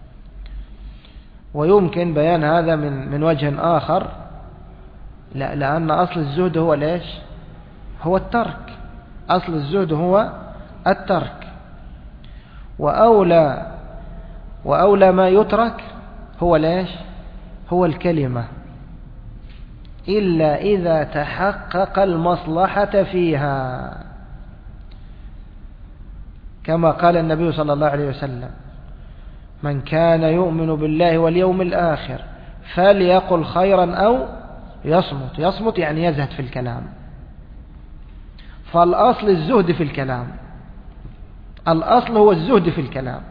[SPEAKER 1] ويمكن بيان هذا من من وجه آخر، لا لأن أصل الزهد هو ليش؟ هو الترك. أصل الزهد هو الترك، وأولى وأولى ما يترك هو ليش؟ هو الكلمة، إلا إذا تحقق المصلحة فيها، كما قال النبي صلى الله عليه وسلم: من كان يؤمن بالله واليوم الآخر فليقل خيرا أو يصمت. يصمت يعني يزهد في الكلام. فالأصل الزهد في الكلام، الأصل هو الزهد في الكلام.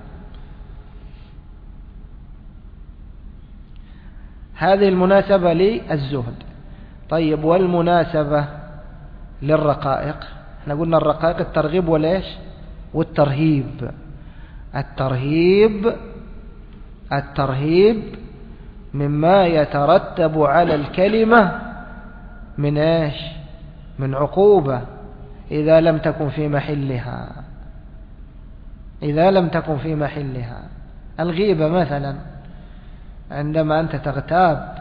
[SPEAKER 1] هذه المناسبة للزهد. طيب، والمناسبة للرقائق؟ احنا قلنا الرقائق الترغيب وليش؟ والترهيب. الترهيب الترهيب مما يترتب على الكلمة من ايش؟ من عقوبة إذا لم تكن في محلها، إذا لم تكن في محلها. الغيبة مثلا عندما أنت تغتاب،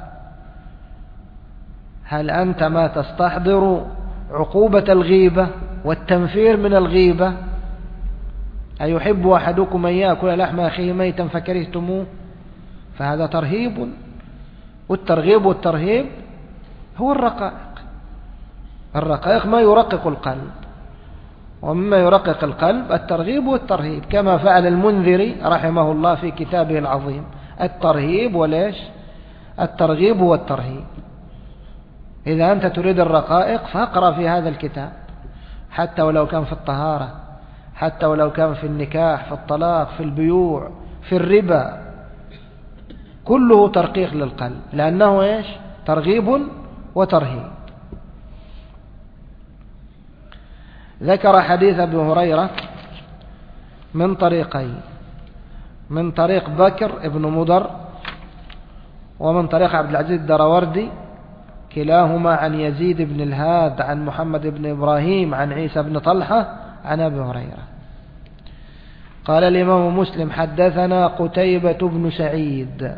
[SPEAKER 1] هل أنت ما تستحضر عقوبة الغيبة والتنفير من الغيبة؟ أيحب أحدكم أن يأكل لحم أخيه ميتا فكرهتموه؟ فهذا ترهيب، والترغيب والترهيب هو الرقائق. الرقائق ما يرقق القلب، ومما يرقق القلب الترغيب والترهيب، كما فعل المنذري رحمه الله في كتابه العظيم الترهيب وليش الترغيب والترهيب. إذا أنت تريد الرقائق فاقرأ في هذا الكتاب، حتى ولو كان في الطهارة، حتى ولو كان في النكاح، في الطلاق، في البيوع، في الربا، كله ترقيق للقلب، لأنه إيش ترغيب وترهيب. ذكر حديث أبي هريرة من طريقين، من طريق بكر ابن مضر ومن طريق عبد العزيز الدراوردي، كلاهما عن يزيد بن الهاد عن محمد بن إبراهيم عن عيسى بن طلحة عن أبي هريرة. قال الإمام مسلم: حدثنا قتيبة بن سعيد.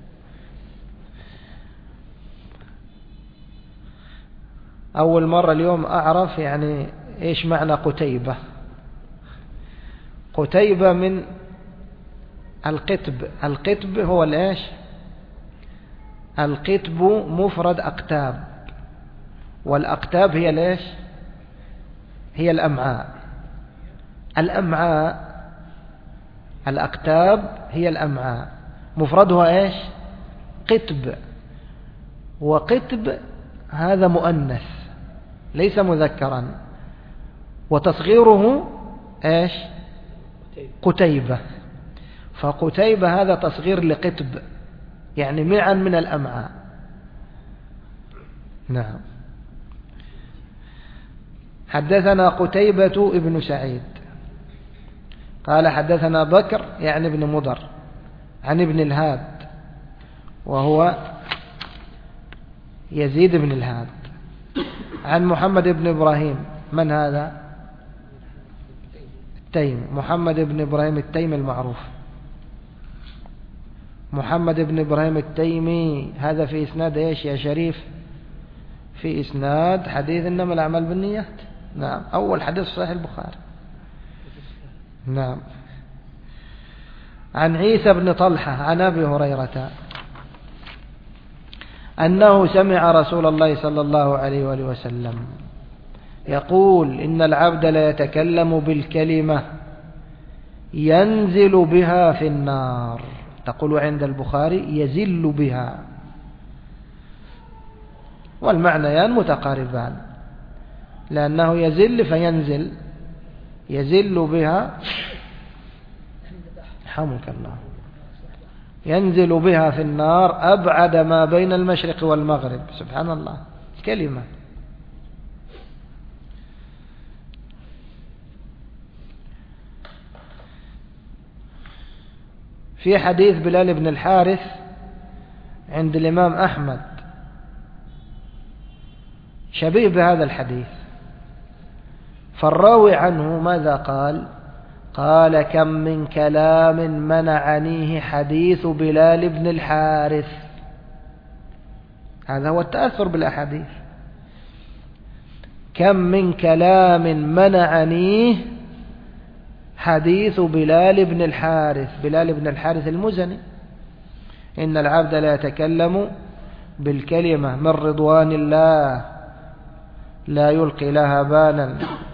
[SPEAKER 1] أول مرة اليوم أعرف يعني إيش معنى قتيبة. قتيبة من القتب. القتب هو الإيش؟ القتب مفرد أقتاب، والأقتاب هي الإيش؟ هي الأمعاء. الأمعاء الأقتاب هي الأمعاء، مفردها إيش؟ قتب. وقتب هذا مؤنث ليس مذكرا، وتصغيره إيش؟ قتيبة. فقتيبة هذا تصغير لقتب، يعني معا من الأمعاء. نعم. حدثنا قتيبة ابن سعيد قال حدثنا بكر يعني ابن مضر عن ابن الهاد وهو يزيد بن الهاد عن محمد بن إبراهيم. من هذا؟ التيمي، محمد بن إبراهيم التيمي المعروف. محمد بن إبراهيم التيمي هذا في إسناد إيش يا شريف؟ في إسناد حديث إنما الأعمال بالنيات. نعم، أول حديث صحيح البخاري. نعم. عن عيسى بن طلحة عن أبي هريرة أنه سمع رسول الله صلى الله عليه وآله وسلم يقول: إن العبد لا يتكلم بالكلمة ينزل بها في النار. تقول عند البخاري يزل بها، والمعنيان متقاربان، لأنه يزل فينزل، يزل بها حمك الله، ينزل بها في النار أبعد ما بين المشرق والمغرب. سبحان الله، كلمة. في حديث بلال بن الحارث عند الإمام أحمد شبيه بهذا الحديث، فالراوي عنه ماذا قال؟ قال: كم من كلام منعنيه حديث بلال بن الحارث. هذا هو التأثر بالأحاديث. كم من كلام منعنيه حديث بلال بن الحارث. بلال بن الحارث المزني. إن العبد لا يتكلم بالكلمة من رضوان الله لا يلقي لها بالا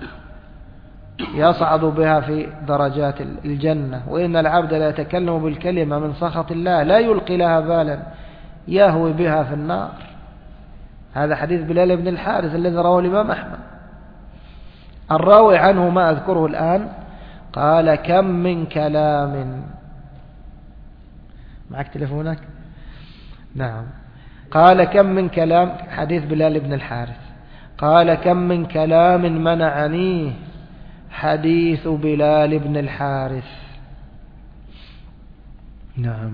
[SPEAKER 1] يصعد بها في درجات الجنة، وإن العبد لا يتكلم بالكلمة من سخط الله لا يلقي لها بالا يهوي بها في النار. هذا حديث بلال بن الحارث الذي رواه الإمام أحمد. الراوي عنه ما أذكره الآن قال: كم من كلام. معك تلفونك؟ نعم. قال: كم من كلام، حديث بلال بن الحارث. قال: كم من كلام منعنيه حديث بلال بن الحارث. نعم.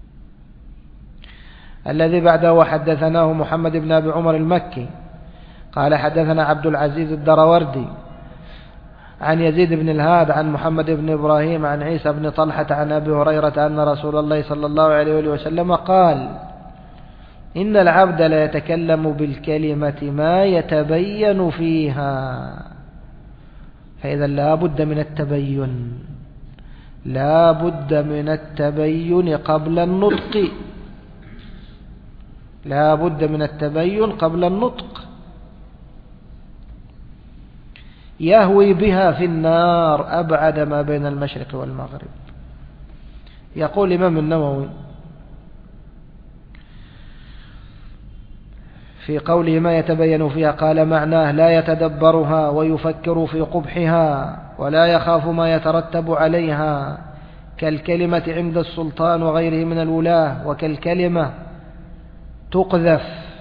[SPEAKER 1] الذي بعده حدثناه محمد بن أبي عمر المكي قال حدثنا عبد العزيز الدروردي عن يزيد بن الهاد عن محمد بن إبراهيم عن عيسى بن طلحة عن أبي هريرة أن رسول الله صلى الله عليه وسلم قال إن العبد لا يتكلم بالكلمة ما يتبين فيها. فإذا لا بد من التبين، لا بد من التبين قبل النطق، لا بد من التبين قبل النطق. يهوي بها في النار أبعد ما بين المشرق والمغرب. يقول الإمام النووي في قوله ما يتبين فيها، قال معناه لا يتدبرها ويفكر في قبحها ولا يخاف ما يترتب عليها، كالكلمة عند السلطان وغيره من الولاة، وكالكلمة تقذف،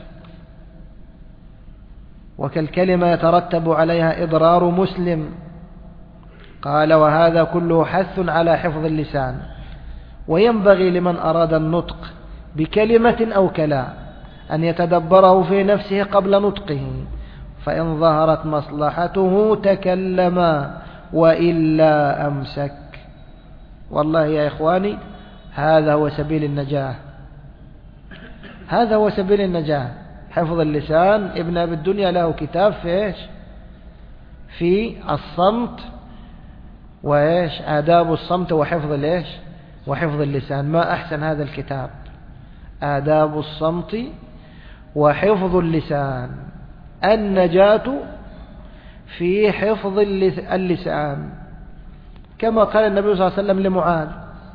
[SPEAKER 1] وكالكلمة يترتب عليها إضرار مسلم. قال وهذا كله حث على حفظ اللسان، وينبغي لمن أراد النطق بكلمة أو كلام أن يتدبره في نفسه قبل نطقه، فإن ظهرت مصلحته تكلم وإلا أمسك. والله يا إخواني هذا هو سبيل النجاة، هذا هو سبيل النجاة، حفظ اللسان. ابن أبي الدنيا له كتاب في إيش؟ في الصمت وإيش؟ آداب الصمت وحفظ الإيش؟ وحفظ اللسان. ما أحسن هذا الكتاب، آداب الصمت وحفظ اللسان، النجاة في حفظ اللسان، كما قال النبي صلى الله عليه وسلم لمعاذ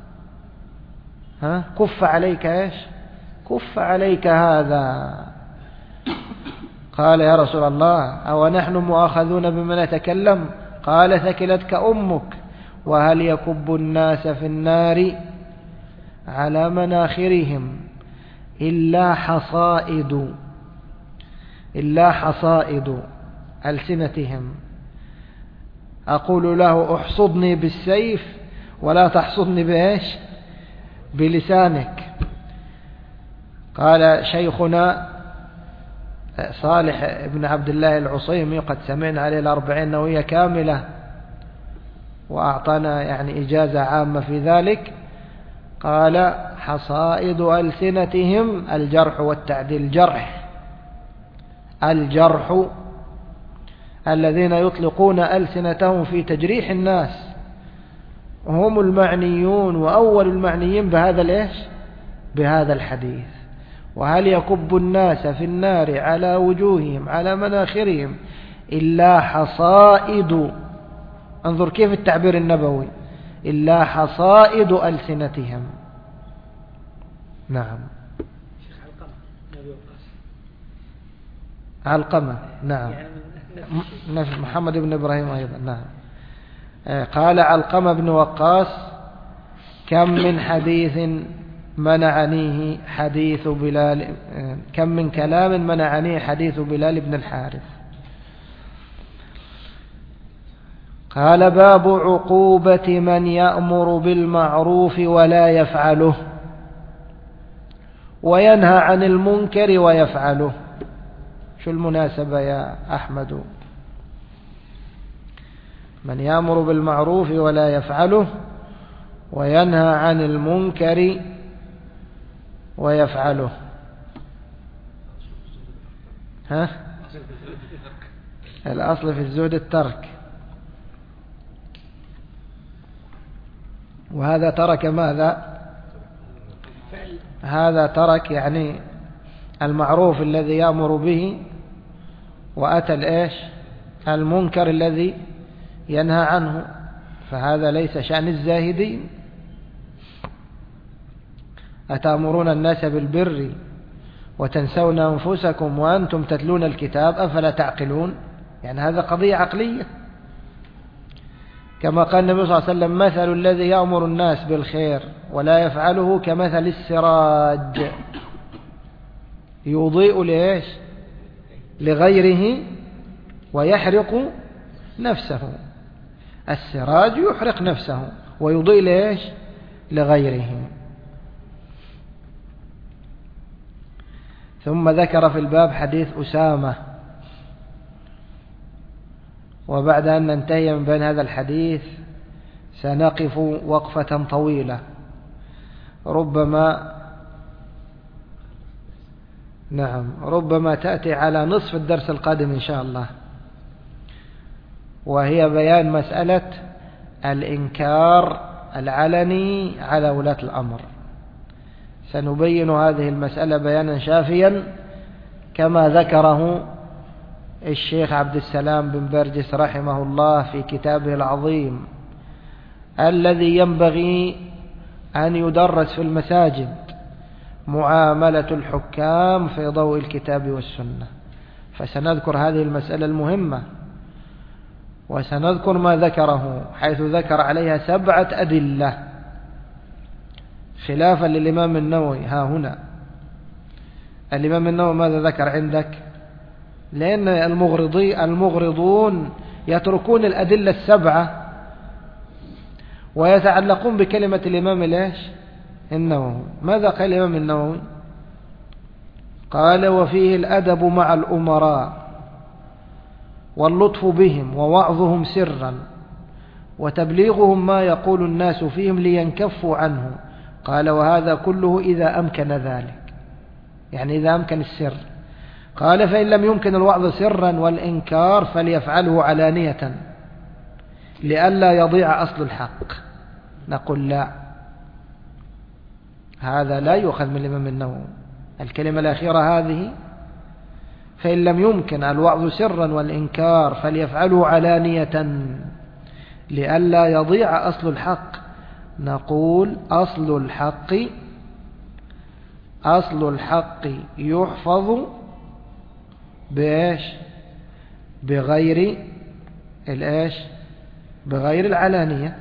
[SPEAKER 1] ها كف عليك إيش؟ كف عليك هذا. قال يا رسول الله أو نحن مؤاخذون بما نتكلم؟ قال ثكلتك أمك، وهل يكب الناس في النار على مناخرهم إلا حصائد إلا حصائد ألسنتهم. أقول له احصدني بالسيف ولا تحصدني بإيش؟ بلسانك. قال شيخنا صالح بن عبد الله العصيمي، قد سمعنا عليه الأربعين نووية كاملة وأعطانا يعني إجازة عامة في ذلك، قال حصائد ألسنتهم الجرح والتعديل. الجرح الجرح الذين يطلقون ألسنتهم في تجريح الناس هم المعنيون وأول المعنيين بهذا الإيش؟ بهذا الحديث. وهل يكب الناس في النار على وجوههم على مناخرهم إلا حصائد، انظر كيف التعبير النبوي، إلا حصائد ألسنتهم. نعم. علقمة نعم، نفس محمد بن إبراهيم أيضا نعم. قال علقمة بن وقاص كم من حديث منعنيه حديث بلال، كم من كلام منعنيه حديث بلال بن الحارث. قال باب عقوبة من يأمر بالمعروف ولا يفعله وينهى عن المنكر ويفعله. شو المناسبة يا أحمد؟ من يأمر بالمعروف ولا يفعله وينهى عن المنكر ويفعله. ها؟ الأصل في الزهد الترك، وهذا ترك ماذا؟ هذا ترك يعني المعروف الذي يأمر به، وأتى الإيش؟ المنكر الذي ينهى عنه، فهذا ليس شأن الزاهدين. أتأمرون الناس بالبر وتنسون أنفسكم وأنتم تتلون الكتاب أفلا تعقلون؟ يعني هذا قضية عقلية. كما قال النبي صلى الله عليه وسلم مثل الذي يأمر الناس بالخير ولا يفعله كمثل السراج يضيء لإيش؟ لغيره ويحرق نفسه. السراج يحرق نفسه ويضيء لإيش؟ لغيره. ثم ذكر في الباب حديث أسامة وبعد أن ننتهي من بين هذا الحديث سنقف وقفة طويلة ربما نعم ربما تأتي على نصف الدرس القادم إن شاء الله، وهي بيان مسألة الإنكار العلني على ولاة الأمر. سنبين هذه المسألة بيانا شافيا كما ذكره الشيخ عبد السلام بن برجس رحمه الله في كتابه العظيم الذي ينبغي أن يدرس في المساجد، معاملة الحكام في ضوء الكتاب والسنة. فسنذكر هذه المسألة المهمة، وسنذكر ما ذكره حيث ذكر عليها سبعة أدلة خلافا للإمام النووي. ها هنا الإمام النووي ماذا ذكر عندك؟ لأن المغرضي المغرضون يتركون الأدلة السبعة ويتعلقون بكلمة الإمام ليش النووي. ماذا قال الإمام النووي؟ قال: وفيه الأدب مع الأمراء واللطف بهم ووعظهم سرا وتبليغهم ما يقول الناس فيهم لينكفوا عنه. قال: وهذا كله إذا أمكن ذلك، يعني إذا أمكن السر. قال: فإن لم يمكن الوعظ سرا والإنكار فليفعله علانية لئلا يضيع أصل الحق. نقول لا، هذا لا يؤخذ من الإمام النووي. الكلمة الأخيرة هذه، فإن لم يمكن الوعظ سرا والإنكار فليفعله علانية لئلا يضيع أصل الحق. نقول أصل الحق أصل الحق يحفظ بإيش؟ بغير الإيش؟ بغير العلانية.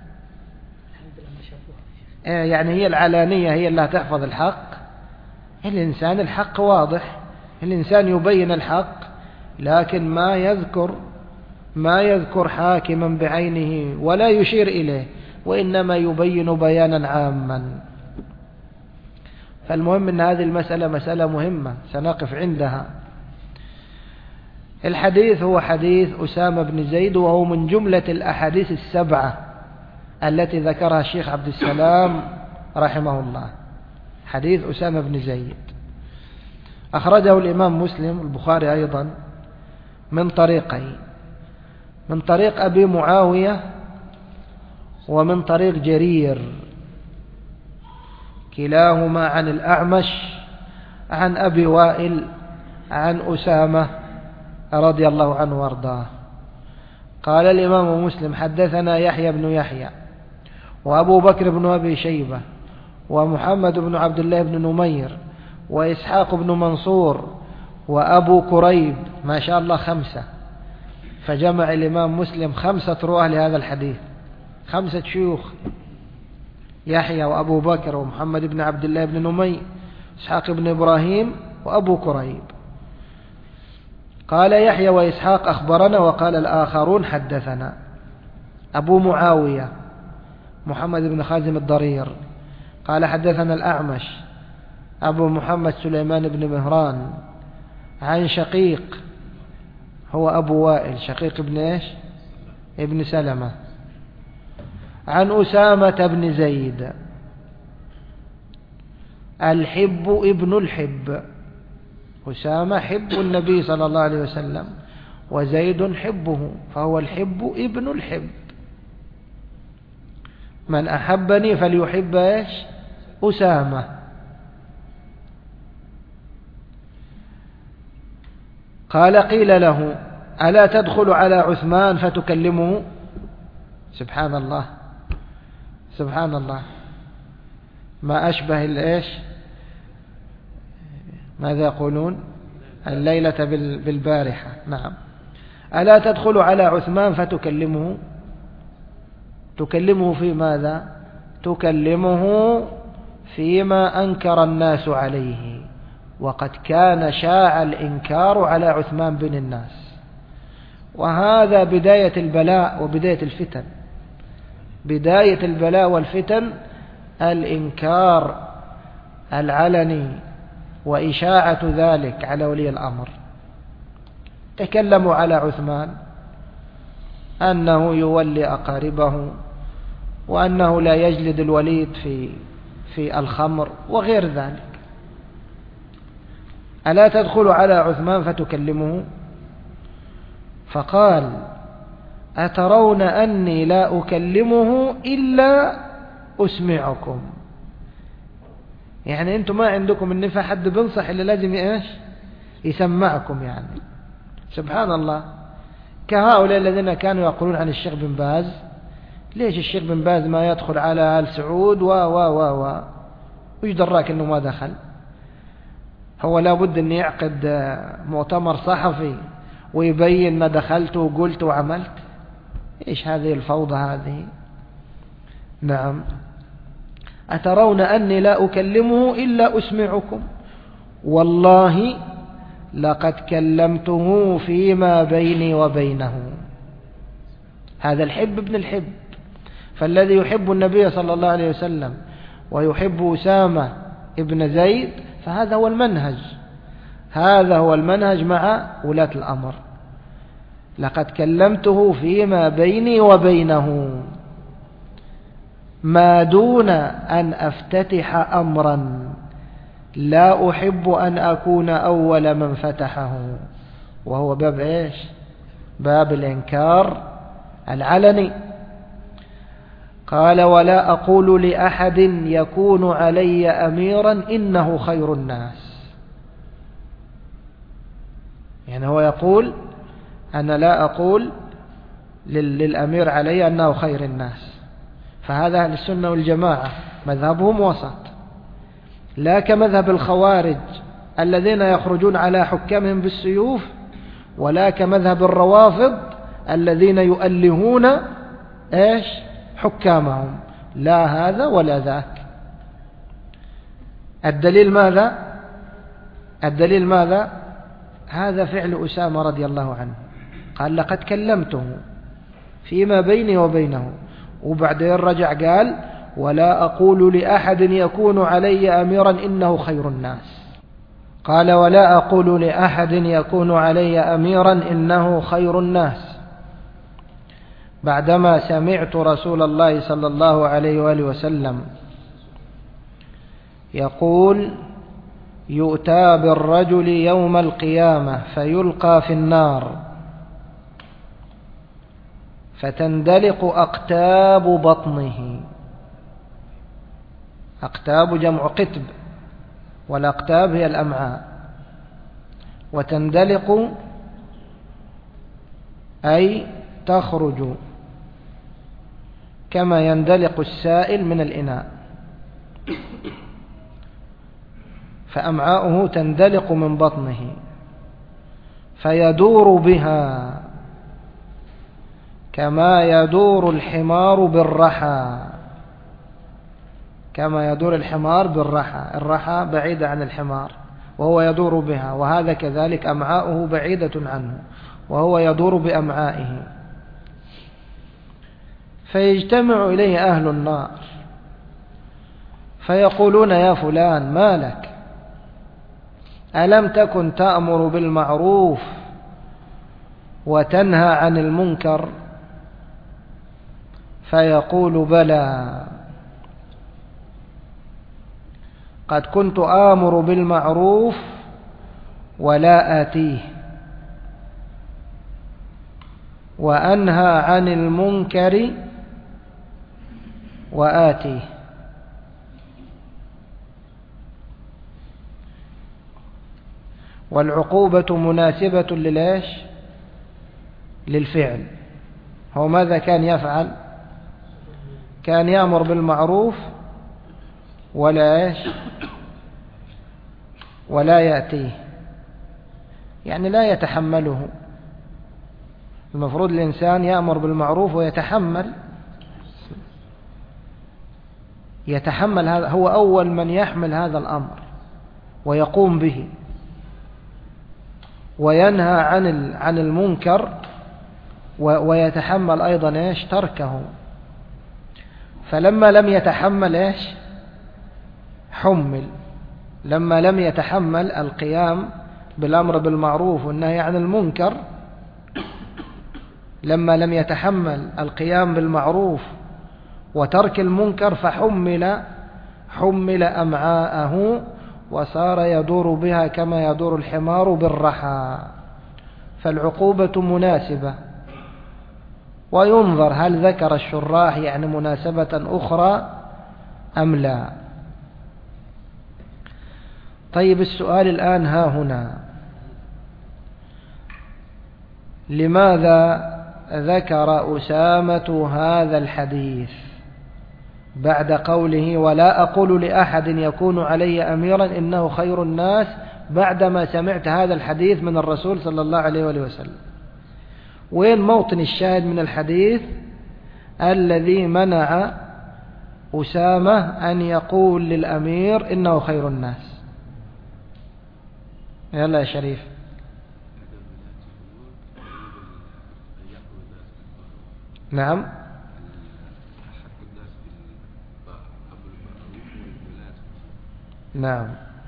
[SPEAKER 1] يعني هي العلانية هي اللي تحفظ الحق. الإنسان الحق واضح، الإنسان يبين الحق، لكن ما يذكر ما يذكر حاكما بعينه ولا يشير إليه، وإنما يبين بيانا عاما. فالمهم أن هذه المسألة مسألة مهمة سنقف عندها. الحديث هو حديث أسامة بن زيد، وهو من جملة الأحاديث السبعة التي ذكرها الشيخ عبد السلام رحمه الله. حديث أسامة بن زيد أخرجه الإمام مسلم البخاري أيضا من طريقين، من طريق أبي معاوية ومن طريق جرير، كلاهما عن الأعمش عن أبي وائل عن أسامة رضي الله عنه وارضاه. قال الإمام مسلم: حدثنا يحيى بن يحيى وأبو بكر بن أبي شيبة ومحمد بن عبد الله بن نمير وإسحاق بن منصور وأبو كريب. ما شاء الله خمسة، فجمع الإمام مسلم خمسة رواة لهذا الحديث، خمسة شيوخ: يحيى وأبو بكر ومحمد بن عبد الله بن نمير إسحاق بن إبراهيم وأبو كريب. قال يحيى وإسحاق أخبرنا، وقال الآخرون حدثنا. أبو معاوية محمد بن خازم الضرير قال حدثنا الأعمش أبو محمد سليمان بن مهران عن شقيق، هو أبو وائل، شقيق ابن إيش؟ ابن سلمة، عن أسامة بن زيد الحب ابن الحب. أسامة حب النبي صلى الله عليه وسلم، وزيد حبه، فهو الحب ابن الحب. من أحبني فليحب إيش؟ أسامة. قال: قيل له: ألا تدخل على عثمان فتكلمه؟ سبحان الله سبحان الله، ما أشبه الإيش؟ ماذا يقولون؟ الليلة بالبارحة. نعم. ألا تدخل على عثمان فتكلمه؟ تكلمه في ماذا؟ تكلمه فيما أنكر الناس عليه، وقد كان شاع الإنكار على عثمان بن الناس، وهذا بداية البلاء وبداية الفتن. بداية البلاء والفتن الإنكار العلني وإشاعة ذلك على ولي الأمر. تكلموا على عثمان أنه يولي أقاربه، وأنه لا يجلد الوليد في في الخمر وغير ذلك. ألا تدخل على عثمان فتكلمه؟ فقال: أترون أني لا أكلمه إلا أسمعكم؟ يعني أنتم ما عندكم النفع حد بنصح اللي لازم إيش يسمعكم. يعني سبحان الله، كهؤلاء الذين كانوا يقولون عن الشيخ بن باز: ليش الشيخ بن باز ما يدخل على آل سعود و و و و وش دراك أنه ما دخل؟ هو لابد أن يعقد مؤتمر صحفي ويبين ما دخلت وقلت وعملت؟ إيش هذه الفوضى هذه؟ نعم. أترون أني لا أكلمه إلا أسمعكم، والله لقد كلمته فيما بيني وبينه. هذا الحب ابن الحب. فالذي يحب النبي صلى الله عليه وسلم ويحب أسامة ابن زيد فهذا هو المنهج، هذا هو المنهج مع ولاة الأمر. لقد كلمته فيما بيني وبينه ما دون أن أفتتح أمرا لا أحب أن أكون أول من فتحه، وهو باب إيش؟ باب الإنكار العلني. قال: ولا أقول لأحد يكون علي أميرا إنه خير الناس. يعني هو يقول: أنا لا أقول للأمير علي أنه خير الناس. فهذا أهل السنة والجماعة مذهبهم وسط، لا كمذهب الخوارج الذين يخرجون على حكامهم بالسيوف، ولا كمذهب الروافض الذين يؤلهون إيش حكامهم. لا هذا ولا ذاك. الدليل ماذا؟ الدليل ماذا؟ هذا فعل أسامة رضي الله عنه. قال: لقد كلمته فيما بيني وبينه، وبعدين رجع قال: ولا أقول لأحد يكون علي أميرا إنه خير الناس. قال: ولا أقول لأحد يكون علي أميرا إنه خير الناس، بعدما سمعت رسول الله صلى الله عليه وآله وسلم يقول: يؤتى بالرجل يوم القيامة فيلقى في النار فتندلق أقتاب بطنه. أقتاب جمع قتب، والأقتاب هي الأمعاء. وتندلق أي تخرج كما يندلق السائل من الإناء، فأمعاؤه تندلق من بطنه فيدور بها كما يدور الحمار بالرحى، كما يدور الحمار بالرحى. الرحى بعيدة عن الحمار وهو يدور بها، وهذا كذلك أمعاؤه بعيدة عنه وهو يدور بأمعائه. فيجتمع إليه أهل النار فيقولون: يا فلان ما لك؟ ألم تكن تأمر بالمعروف وتنهى عن المنكر؟ فيقول: بلى، قد كنت آمر بالمعروف ولا آتيه، وأنهى عن المنكر وآتيه. والعقوبة مناسبة للإيش؟ للفعل. هو ماذا كان يفعل؟ كان يأمر بالمعروف ولا إيش؟ ولا يأتيه، يعني لا يتحمله. المفروض الإنسان يأمر بالمعروف ويتحمل يتحمل هذا، هو أول من يحمل هذا الأمر ويقوم به، وينهى عن عن المنكر ويتحمل أيضا إيش؟ تركه. فلما لم يتحمل إيش؟ حمل. لما لم يتحمل القيام بالأمر بالمعروف والنهي عن المنكر لما لم يتحمل القيام بالمعروف وترك المنكر فحمل حمل أمعاءه وصار يدور بها كما يدور الحمار بالرحى. فالعقوبة مناسبة، وينظر هل ذكر الشراح يعني مناسبة أخرى أم لا. طيب السؤال الآن ها هنا، لماذا ذكر أسامة هذا الحديث بعد قوله ولا أقول لأحد يكون علي أميرا إنه خير الناس، بعدما سمعت هذا الحديث من الرسول صلى الله عليه وآله وسلم؟ وين موطن الشاهد من الحديث الذي منع أسامة أن يقول للأمير إنه خير الناس؟ يلا يا شريف. نعم. نعم.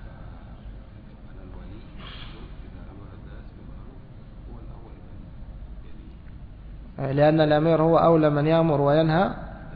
[SPEAKER 1] لأن الأمير هو أولى من يأمر وينهى.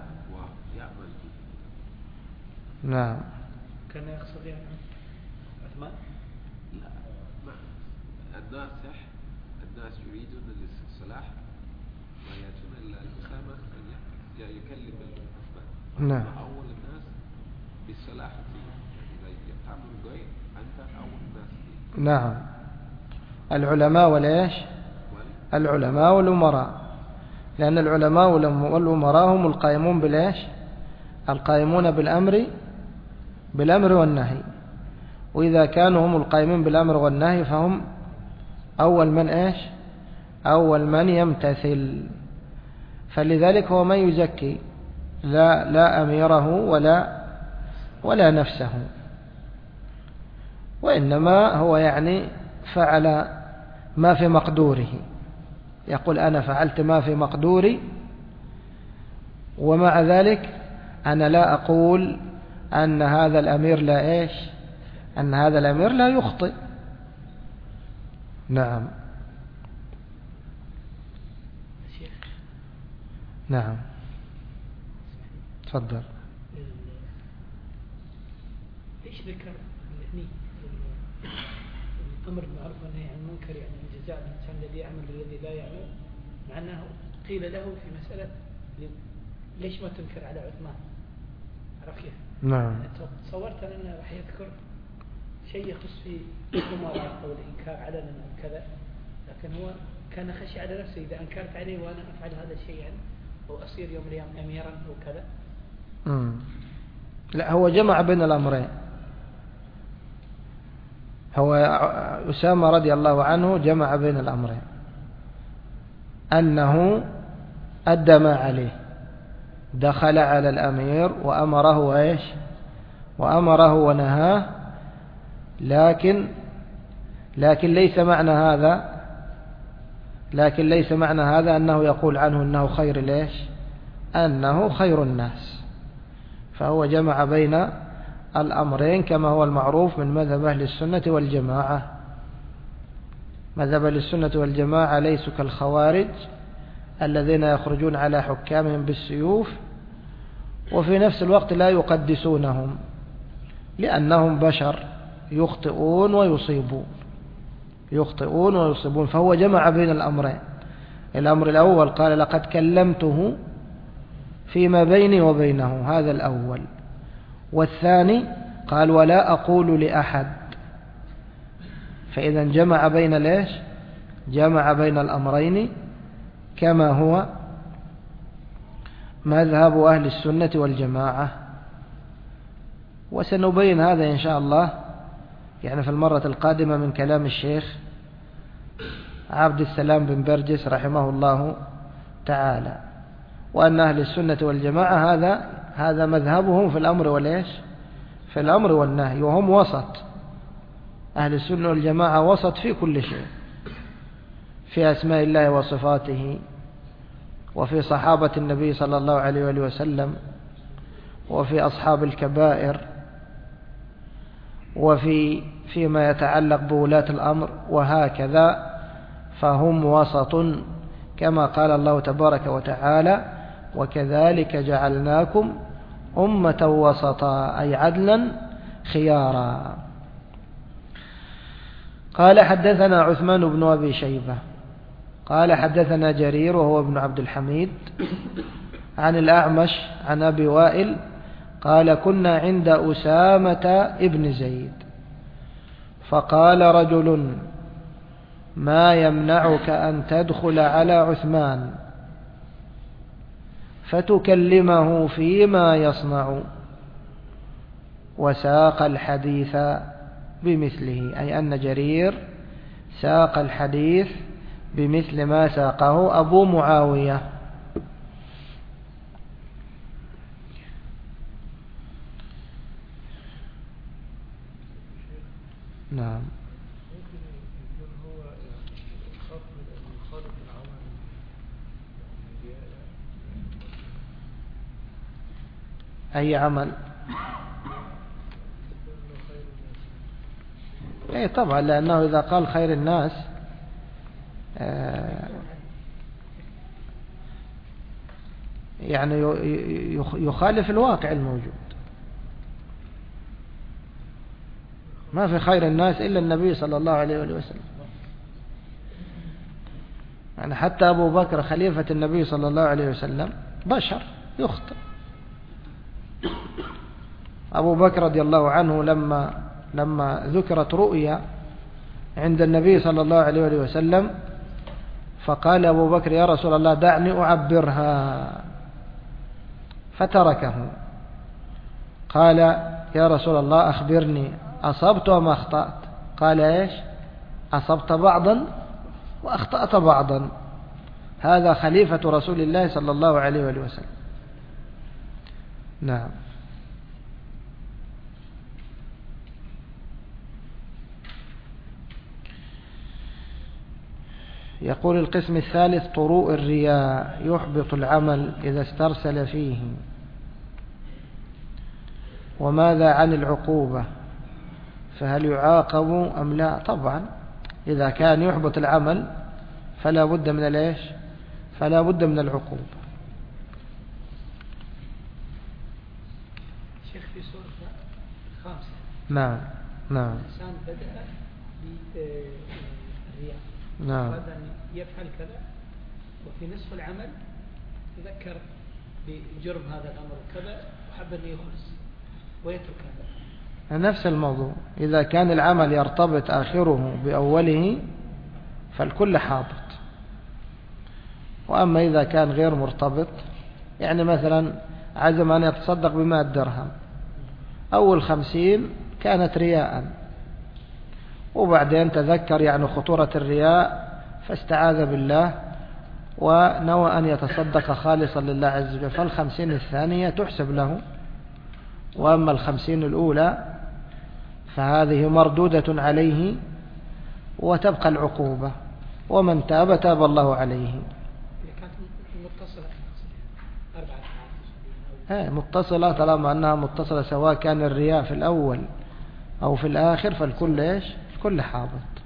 [SPEAKER 1] نعم.
[SPEAKER 2] كان يقصد يعني عثمان؟
[SPEAKER 3] لا، الناس صح، الناس يريدون الصلاح ويأتون الأسامة أن يكلم عثمان.
[SPEAKER 1] نعم.
[SPEAKER 3] أول الناس بالصلاح، إذا تعمل غير أنت أول الناس.
[SPEAKER 1] نعم. العلماء والإيش؟ العلماء والأمراء، لأن العلماء والأمراء هم القائمون بالإيش؟ القائمون بالأمر بالأمر والنهي. وإذا كانوا هم القائمين بالأمر والنهي فهم أول من إيش؟ أول من يمتثل. فلذلك هو من يزكي لا لا أميره ولا ولا نفسه، وإنما هو يعني فعل ما في مقدوره، يقول أنا فعلت ما في مقدوري، ومع ذلك أنا لا أقول أن هذا الأمير لا إيش؟ أن هذا الأمير لا يخطئ. نعم. نعم. تفضل.
[SPEAKER 2] ليش ذكر هني الأمر بالمعروف والنهي عن المنكر، يعني جزاء الإنسان الذي يعمل والذي لا يعمل، مع أنه قيل له في مسألة ليش ما تنكر على عثمان؟ عرف كيف؟
[SPEAKER 1] نعم.
[SPEAKER 2] تصورت أنه راح يذكر شيء يخص في الأمراء أو الإنكار علنا أو كذا، لكن هو كان خشي على نفسه إذا أنكرت عليه وأنا أفعل هذا الشيء يعني أو أصير يوم الأيام أميرا أو كذا.
[SPEAKER 1] مم. لا، هو جمع بين الأمرين. هو أسامة رضي الله عنه جمع بين الأمرين، أنه أدى ما عليه، دخل على الأمير وأمره إيش؟ وأمره ونهاه، لكن لكن ليس معنى هذا لكن ليس معنى هذا أنه يقول عنه أنه خير ليش؟ أنه خير الناس. فهو جمع بين الأمرين كما هو المعروف من مذهب أهل السنة والجماعة. مذهب أهل السنة والجماعة ليسوا كالخوارج الذين يخرجون على حكامهم بالسيوف وفي نفس الوقت لا يقدسونهم، لأنهم بشر يخطئون ويصيبون يخطئون ويصيبون فهو جمع بين الأمرين. الأمر الأول قال لقد كلمته فيما بيني وبينه، هذا الأول. والثاني قال ولا أقول لأحد، فإذا جمع بين ليش؟ جمع بين الأمرين كما هو مذهب أهل السنة والجماعة. وسنبين هذا إن شاء الله يعني في المرة القادمة من كلام الشيخ عبد السلام بن برجس رحمه الله تعالى، وأن أهل السنة والجماعة هذا هذا مذهبهم في الأمر والإيش؟ في الأمر والنهي، وهم وسط. أهل السنة والجماعة وسط في كل شيء، في أسماء الله وصفاته، وفي صحابة النبي صلى الله عليه وآله وسلم، وفي أصحاب الكبائر، وفي فيما يتعلق بولاة الأمر، وهكذا. فهم وسط كما قال الله تبارك وتعالى وكذلك جعلناكم أمة وسطا أي عدلا خيارا. قال حدثنا عثمان بن أبي شيبة قال حدثنا جرير وهو ابن عبد الحميد عن الأعمش عن أبي وائل قال كنا عند أسامة ابن زيد فقال رجل ما يمنعك أن تدخل على عثمان فتكلمه فيما يصنع، وساق الحديث بمثله، أي أن جرير ساق الحديث بمثل ما ساقه أبو معاوية. نعم. أي عمل؟ أي طبعا، لأنه إذا قال خير الناس يعني يخالف الواقع الموجود. ما في خير الناس إلا النبي صلى الله عليه وسلم. يعني حتى أبو بكر خليفة النبي صلى الله عليه وسلم بشر يخطئ. أبو بكر رضي الله عنه لما لما ذكرت رؤيا عند النبي صلى الله عليه وسلم فقال أبو بكر يا رسول الله دعني أعبرها، فتركه. قال يا رسول الله أخبرني أصبت أم أخطأت؟ قال إيش؟ أصبت بعضا وأخطأت بعضا. هذا خليفة رسول الله صلى الله عليه وسلم. نعم. يقول القسم الثالث طروء الرياء يحبط العمل إذا استرسل فيه. وماذا عن العقوبة؟ فهل يعاقب أم لا؟ طبعا إذا كان يحبط العمل فلا بد من الإيش؟ فلا بد من العقوبة.
[SPEAKER 2] شيخ في سورة خامسة
[SPEAKER 1] نعم نعم
[SPEAKER 2] الإنسان بدأ بالرياء،
[SPEAKER 1] نعم،
[SPEAKER 2] أراد أن يفعل كذا، وفي نصف العمل تذكر بجرم هذا الأمر كذا وحب أن يخلص ويترك هذا.
[SPEAKER 1] نفس الموضوع، إذا كان العمل يرتبط آخره بأوله فالكل حابط. وأما إذا كان غير مرتبط، يعني مثلا عزم أن يتصدق بمائة درهم، أول خمسين كانت رياء، وبعدين تذكر يعني خطورة الرياء فاستعاذ بالله ونوى أن يتصدق خالصا لله عز وجل، فالخمسين الثانية تحسب له. وأما الخمسين الأولى فهذه مردودة عليه وتبقى العقوبة، ومن تاب تاب الله عليه. متصلة متصلة طالما أنها متصلة، سواء كان الرياء في الأول أو في الآخر فالكل إيش؟ الكل حابط.